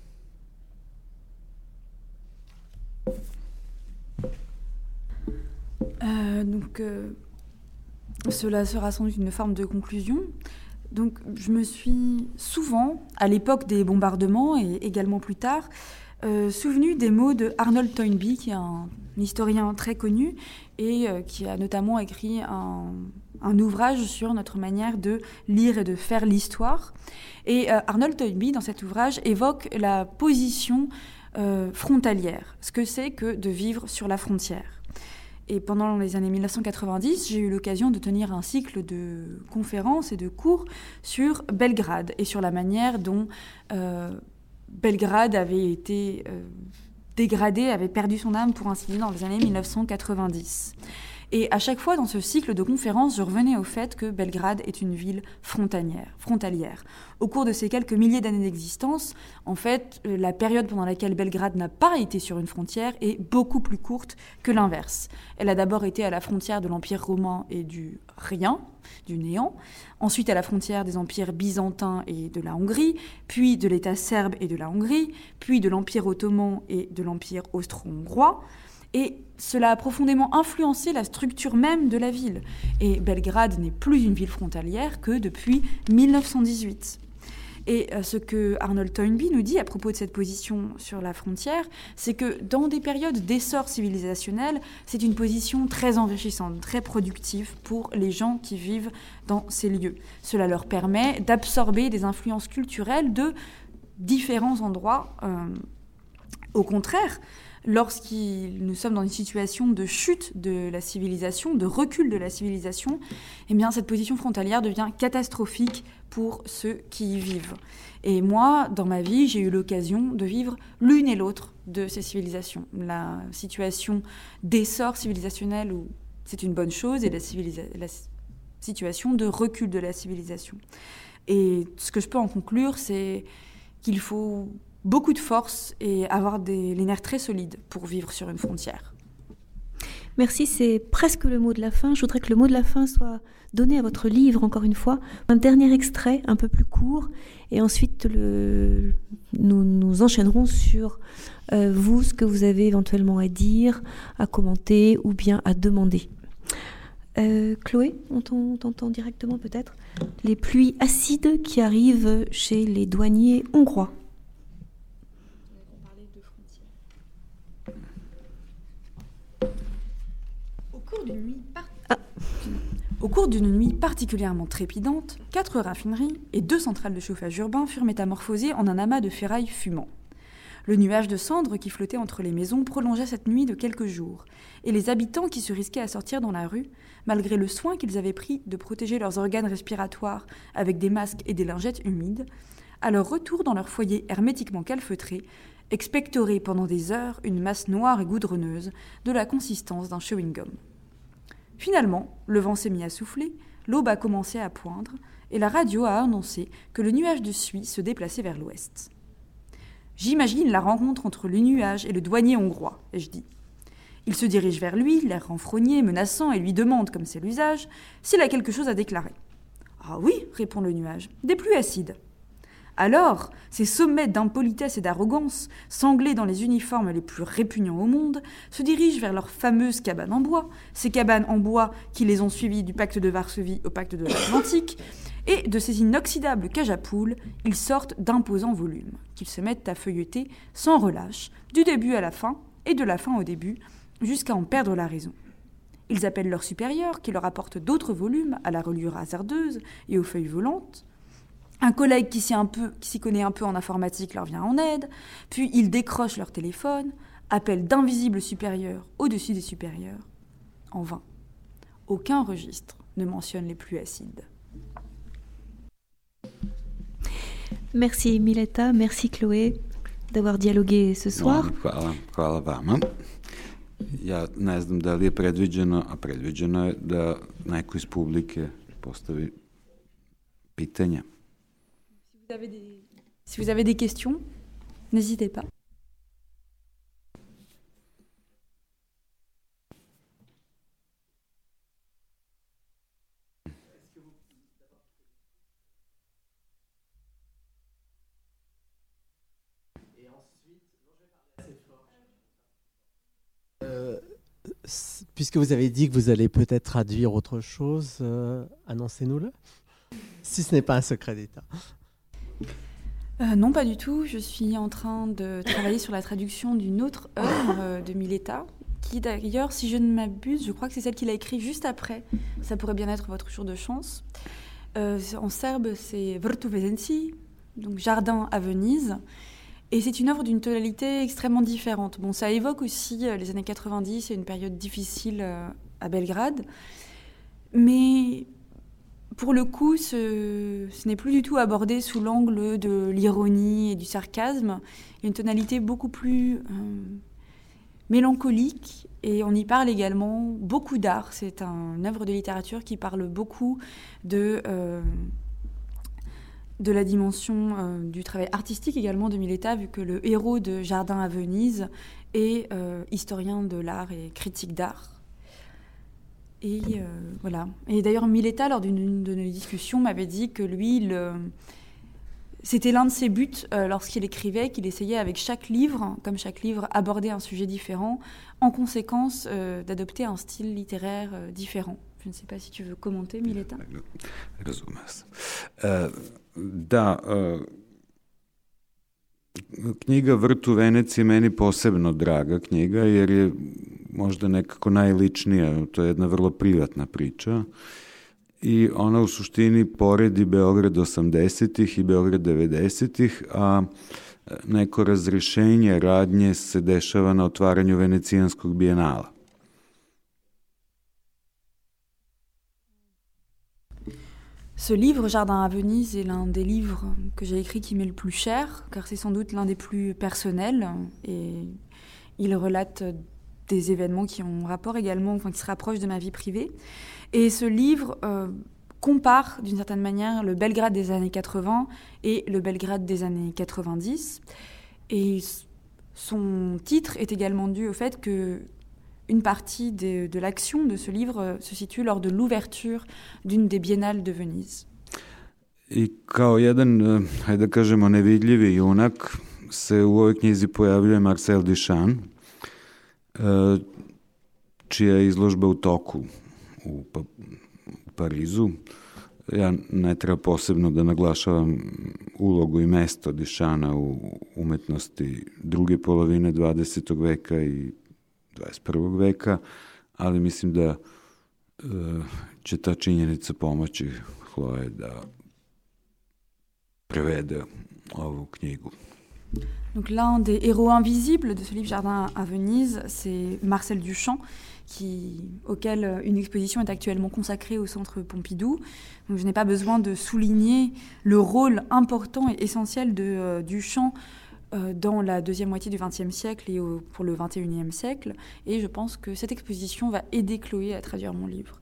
Cela sera sans doute une forme de conclusion. Donc, je me suis souvent, à l'époque des bombardements et également plus tard, souvenu des mots de Arnold Toynbee, qui est un historien très connu et qui a notamment écrit un ouvrage sur notre manière de lire et de faire l'histoire. Et Arnold Toynbee, dans cet ouvrage, évoque la position frontalière, ce que c'est que de vivre sur la frontière. Et pendant les années 1990, j'ai eu l'occasion de tenir un cycle de conférences et de cours sur Belgrade et sur la manière dont Belgrade avait été dégradé, avait perdu son âme, pour ainsi dire, dans les années 1990. Et à chaque fois, dans ce cycle de conférences, je revenais au fait que Belgrade est une ville frontalière. Au cours de ces quelques milliers d'années d'existence, en fait, la période pendant laquelle Belgrade n'a pas été sur une frontière est beaucoup plus courte que l'inverse. Elle a d'abord été à la frontière de l'Empire romain et du rien, du néant, ensuite à la frontière des empires byzantins et de la Hongrie, puis de l'État serbe et de la Hongrie, puis de l'Empire ottoman et de l'Empire austro-hongrois. Et cela a profondément influencé la structure même de la ville. Et Belgrade n'est plus une ville frontalière que depuis 1918. Et ce que Arnold Toynbee nous dit à propos de cette position sur la frontière, c'est que dans des périodes d'essor civilisationnel, c'est une position très enrichissante, très productive pour les gens qui vivent dans ces lieux. Cela leur permet d'absorber des influences culturelles de différents endroits. Au contraire, lorsque nous sommes dans une situation de chute de la civilisation, de recul de la civilisation, eh bien cette position frontalière devient catastrophique pour ceux qui y vivent. Et moi, dans ma vie, j'ai eu l'occasion de vivre l'une et l'autre de ces civilisations. La situation d'essor civilisationnel où c'est une bonne chose et la situation de recul de la civilisation. Et ce que je peux en conclure, c'est qu'il faut beaucoup de force et avoir les nerfs très solides pour vivre sur une frontière. Merci, c'est presque le mot de la fin. Je voudrais que le mot de la fin soit donné à votre livre, encore une fois. Un dernier extrait, un peu plus court, et ensuite nous enchaînerons sur vous, ce que vous avez éventuellement à dire, à commenter ou bien à demander. Chloé, on t'entend directement peut-être. Les pluies acides qui arrivent chez les douaniers hongrois. Au cours d'une nuit particulièrement trépidante, 4 raffineries et 2 centrales de chauffage urbain furent métamorphosées en un amas de ferraille fumant. Le nuage de cendres qui flottait entre les maisons prolongeait cette nuit de quelques jours, et les habitants qui se risquaient à sortir dans la rue, malgré le soin qu'ils avaient pris de protéger leurs organes respiratoires avec des masques et des lingettes humides, à leur retour dans leur foyer hermétiquement calfeutré, expectoraient pendant des heures une masse noire et goudronneuse de la consistance d'un chewing-gum. Finalement, le vent s'est mis à souffler, l'aube a commencé à poindre, et la radio a annoncé que le nuage de suie se déplaçait vers l'ouest. J'imagine la rencontre entre le nuage et le douanier hongrois, ai-je dit. Il se dirige vers lui, l'air renfrogné, menaçant, et lui demande, comme c'est l'usage, s'il a quelque chose à déclarer. « Ah oui, répond le nuage, des pluies acides. » Alors, ces sommets d'impolitesse et d'arrogance, sanglés dans les uniformes les plus répugnants au monde, se dirigent vers leurs fameuses cabanes en bois, ces cabanes en bois qui les ont suivies du pacte de Varsovie au pacte de l'Atlantique, et de ces inoxydables cages à poules, ils sortent d'imposants volumes, qu'ils se mettent à feuilleter sans relâche, du début à la fin, et de la fin au début, jusqu'à en perdre la raison. Ils appellent leurs supérieurs, qui leur apportent d'autres volumes, à la reliure hasardeuse et aux feuilles volantes. Un collègue qui s'y connaît un peu en informatique leur vient en aide, puis ils décrochent leur téléphone, appellent d'invisibles supérieurs au-dessus des supérieurs. En vain. Aucun registre ne mentionne les pluies acides. Merci Mileta, merci Chloé d'avoir dialogué ce soir. Hvala vama. Ja ne znam da li je predviđeno, a predviđeno je da neko iz publike postavi pitanja. Si vous avez des questions, n'hésitez pas. Puisque vous avez dit que vous allez peut-être traduire autre chose, annoncez-nous-le, si ce n'est pas un secret d'État. Non, pas du tout. Je suis en train de travailler sur la traduction d'une autre œuvre de Mileta, qui d'ailleurs, si je ne m'abuse, je crois que c'est celle qu'il a écrite juste après. Ça pourrait bien être votre jour de chance. En serbe, c'est Vrt u Vezenci, donc Jardin à Venise. Et c'est une œuvre d'une tonalité extrêmement différente. Bon, ça évoque aussi les années 90 et une période difficile à Belgrade. Mais pour le coup, ce n'est plus du tout abordé sous l'angle de l'ironie et du sarcasme. Il y a une tonalité beaucoup plus mélancolique et on y parle également beaucoup d'art. C'est une œuvre de littérature qui parle beaucoup de la dimension du travail artistique également de Mileta, vu que le héros de Jardin à Venise est historien de l'art et critique d'art. Et voilà. Et d'ailleurs, Mileta, lors d'une de nos discussions, m'avait dit que lui, c'était l'un de ses buts lorsqu'il écrivait, qu'il essayait avec chaque livre, comme chaque livre abordait un sujet différent, en conséquence d'adopter un style littéraire différent. Je ne sais pas si tu veux commenter, Mileta. Razumem se. Da, knjiga Vrt u Veneciji je meni posebno draga knjiga, jer je možda nekako najličnija. To je jedna vrlo privatna priča. I ona u suštini poredi Beograd 80-ih i Beograd 90-ih, a neko razrešenje radnje se dešava na otvaranju Venecijanskog bijenala. Ce livre, Jardin à Venise, est l'un des livres que j'ai écrit qui m'est le plus cher, car c'est sans doute l'un des plus personnels, et il relate des événements qui ont rapport également, enfin qui se rapprochent de ma vie privée. Et ce livre compare d'une certaine manière le Belgrade des années 80 et le Belgrade des années 90. Et son titre est également dû au fait qu'une partie de l'action de ce livre se situe lors de l'ouverture d'une des biennales de Venise. I kao jedan, hajde da kažemo, nevidljivi junak se u ovoj knjizi pojavljuje Marcel Duchamp, čija je izložba u toku u Parizu. Ja ne treba posebno da naglašavam ulogu i mesto Duchampa u umetnosti druge polovine 20. veka i 21. veka, ali mislim da će ta činjenica pomoći Chloe da prevede ovu knjigu. Donc l'un des héros invisibles de ce livre Jardin à Venise, c'est Marcel Duchamp, auquel une exposition est actuellement consacrée au Centre Pompidou. Donc je n'ai pas besoin de souligner le rôle important et essentiel de Duchamp dans la deuxième moitié du XXe siècle et pour le XXIe siècle. Et je pense que cette exposition va aider Chloé à traduire mon livre.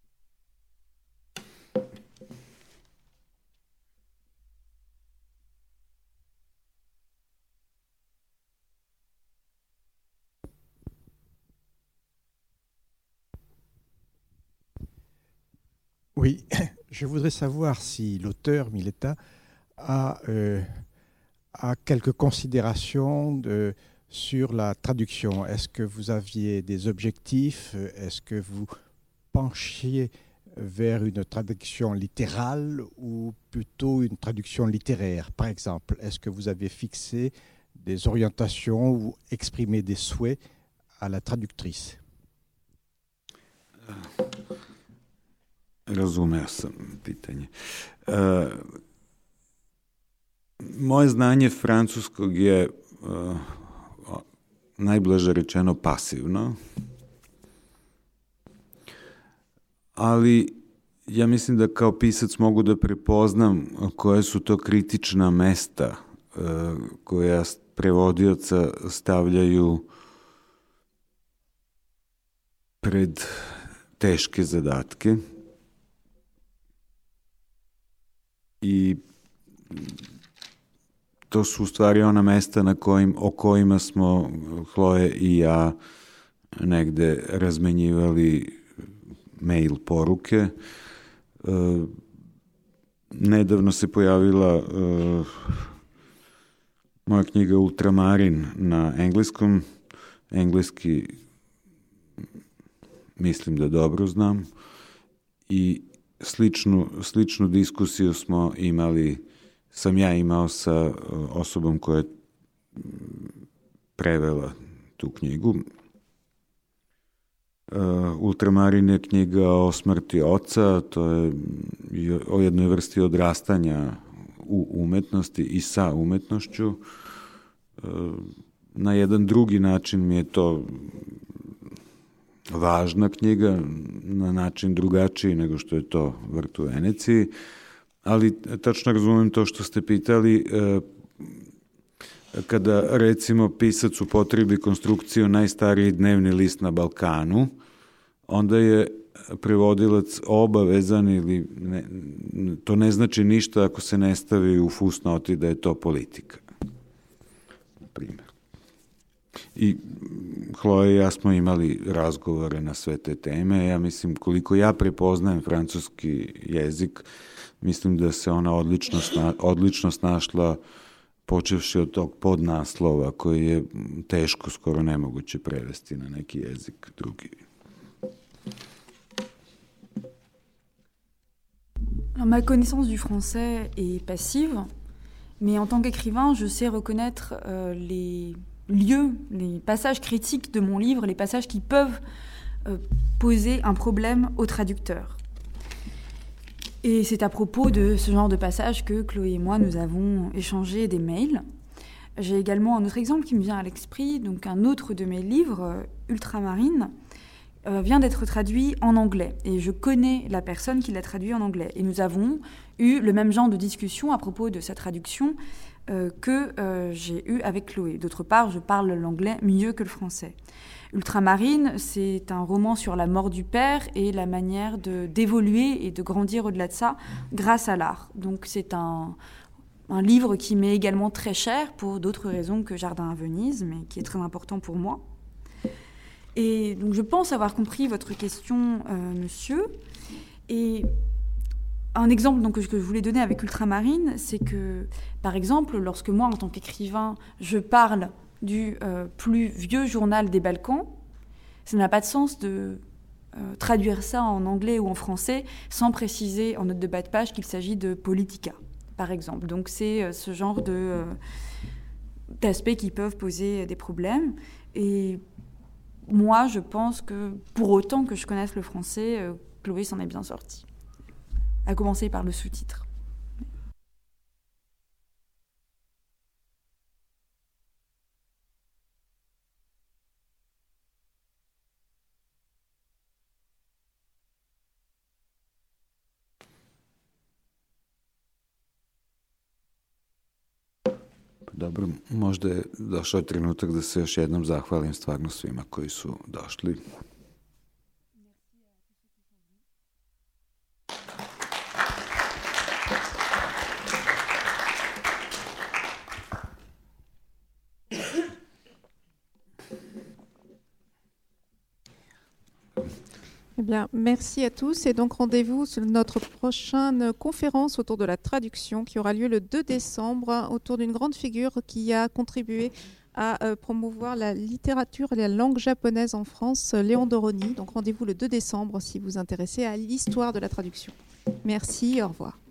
Oui, je voudrais savoir si l'auteur Mileta a quelques considérations sur la traduction. Est-ce que vous aviez des objectifs? Est-ce que vous penchiez vers une traduction littérale ou plutôt une traduction littéraire? Par exemple, est-ce que vous avez fixé des orientations ou exprimé des souhaits à la traductrice? Razumeo sam pitanje. Moje znanje francuskog je najblaže rečeno pasivno, ali ja mislim da kao pisac mogu da prepoznam koje su to kritična mesta koja prevodioca stavljaju pred teške zadatke. I to su u stvari ona mesta o kojima smo Chloe i ja negde razmenjivali mail poruke. Nedavno se pojavila moja knjiga Ultramarin na engleskom. Engleski mislim da dobro znam. I sličnu diskusiju sam ja imao sa osobom koja je prevela tu knjigu. Ultramarin je knjiga o smrti oca, to je o jednoj vrsti odrastanja u umetnosti i sa umetnošću. Na jedan drugi način mi je to važna knjiga, na način drugačiji nego što je to Vrt u Veneciji, ali tačno razumem to što ste pitali. Kada, recimo, pisac upotrebi konstrukciju najstariji dnevni list na Balkanu, onda je prevodilac obavezan, ili to ne znači ništa ako se ne stavi u fusnoti da je to politika. Primjer. I Chloe i ja smo imali razgovore na sve te teme. Ja mislim, koliko ja prepoznajem francuski jezik, mislim da se ona odlično snašla, počevši od tog podnaslova koji je teško, skoro nemoguće prevesti na neki jezik drugi. Alors, ma connaissance du français est passive, mais en tant qu'écrivain, je sais reconnaître les lieux, les passages critiques de mon livre, les passages qui peuvent poser un problème au traducteur. Et c'est à propos de ce genre de passage que Chloé et moi, nous avons échangé des mails. J'ai également un autre exemple qui me vient à l'esprit. Donc un autre de mes livres, Ultramarine, vient d'être traduit en anglais. Et je connais la personne qui l'a traduit en anglais. Et nous avons eu le même genre de discussion à propos de sa traduction que j'ai eu avec Chloé. D'autre part, je parle l'anglais mieux que le français. Ultramarine, c'est un roman sur la mort du père et la manière d'évoluer et de grandir au-delà de ça grâce à l'art. Donc c'est un livre qui m'est également très cher pour d'autres raisons que Jardin à Venise, mais qui est très important pour moi. Et donc je pense avoir compris votre question, monsieur. Et un exemple donc, que je voulais donner avec Ultramarine, c'est que, par exemple, lorsque moi, en tant qu'écrivain, je parle du plus vieux journal des Balkans, ça n'a pas de sens de traduire ça en anglais ou en français sans préciser en note de bas de page qu'il s'agit de Politica, par exemple. Donc c'est ce genre d'aspects qui peuvent poser des problèmes. Et moi, je pense que, pour autant que je connaisse le français, Chloé s'en est bien sortie. À commencer par le sous-titre. Dobro, možda je došao trenutak da se još jednom zahvalim stvarno svima koji su došli. Eh bien, merci à tous. Et donc, rendez-vous sur notre prochaine conférence autour de la traduction qui aura lieu le 2 décembre autour d'une grande figure qui a contribué à promouvoir la littérature et la langue japonaise en France, Léon Doroni. Donc, rendez-vous le 2 décembre si vous vous intéressez à l'histoire de la traduction. Merci, au revoir.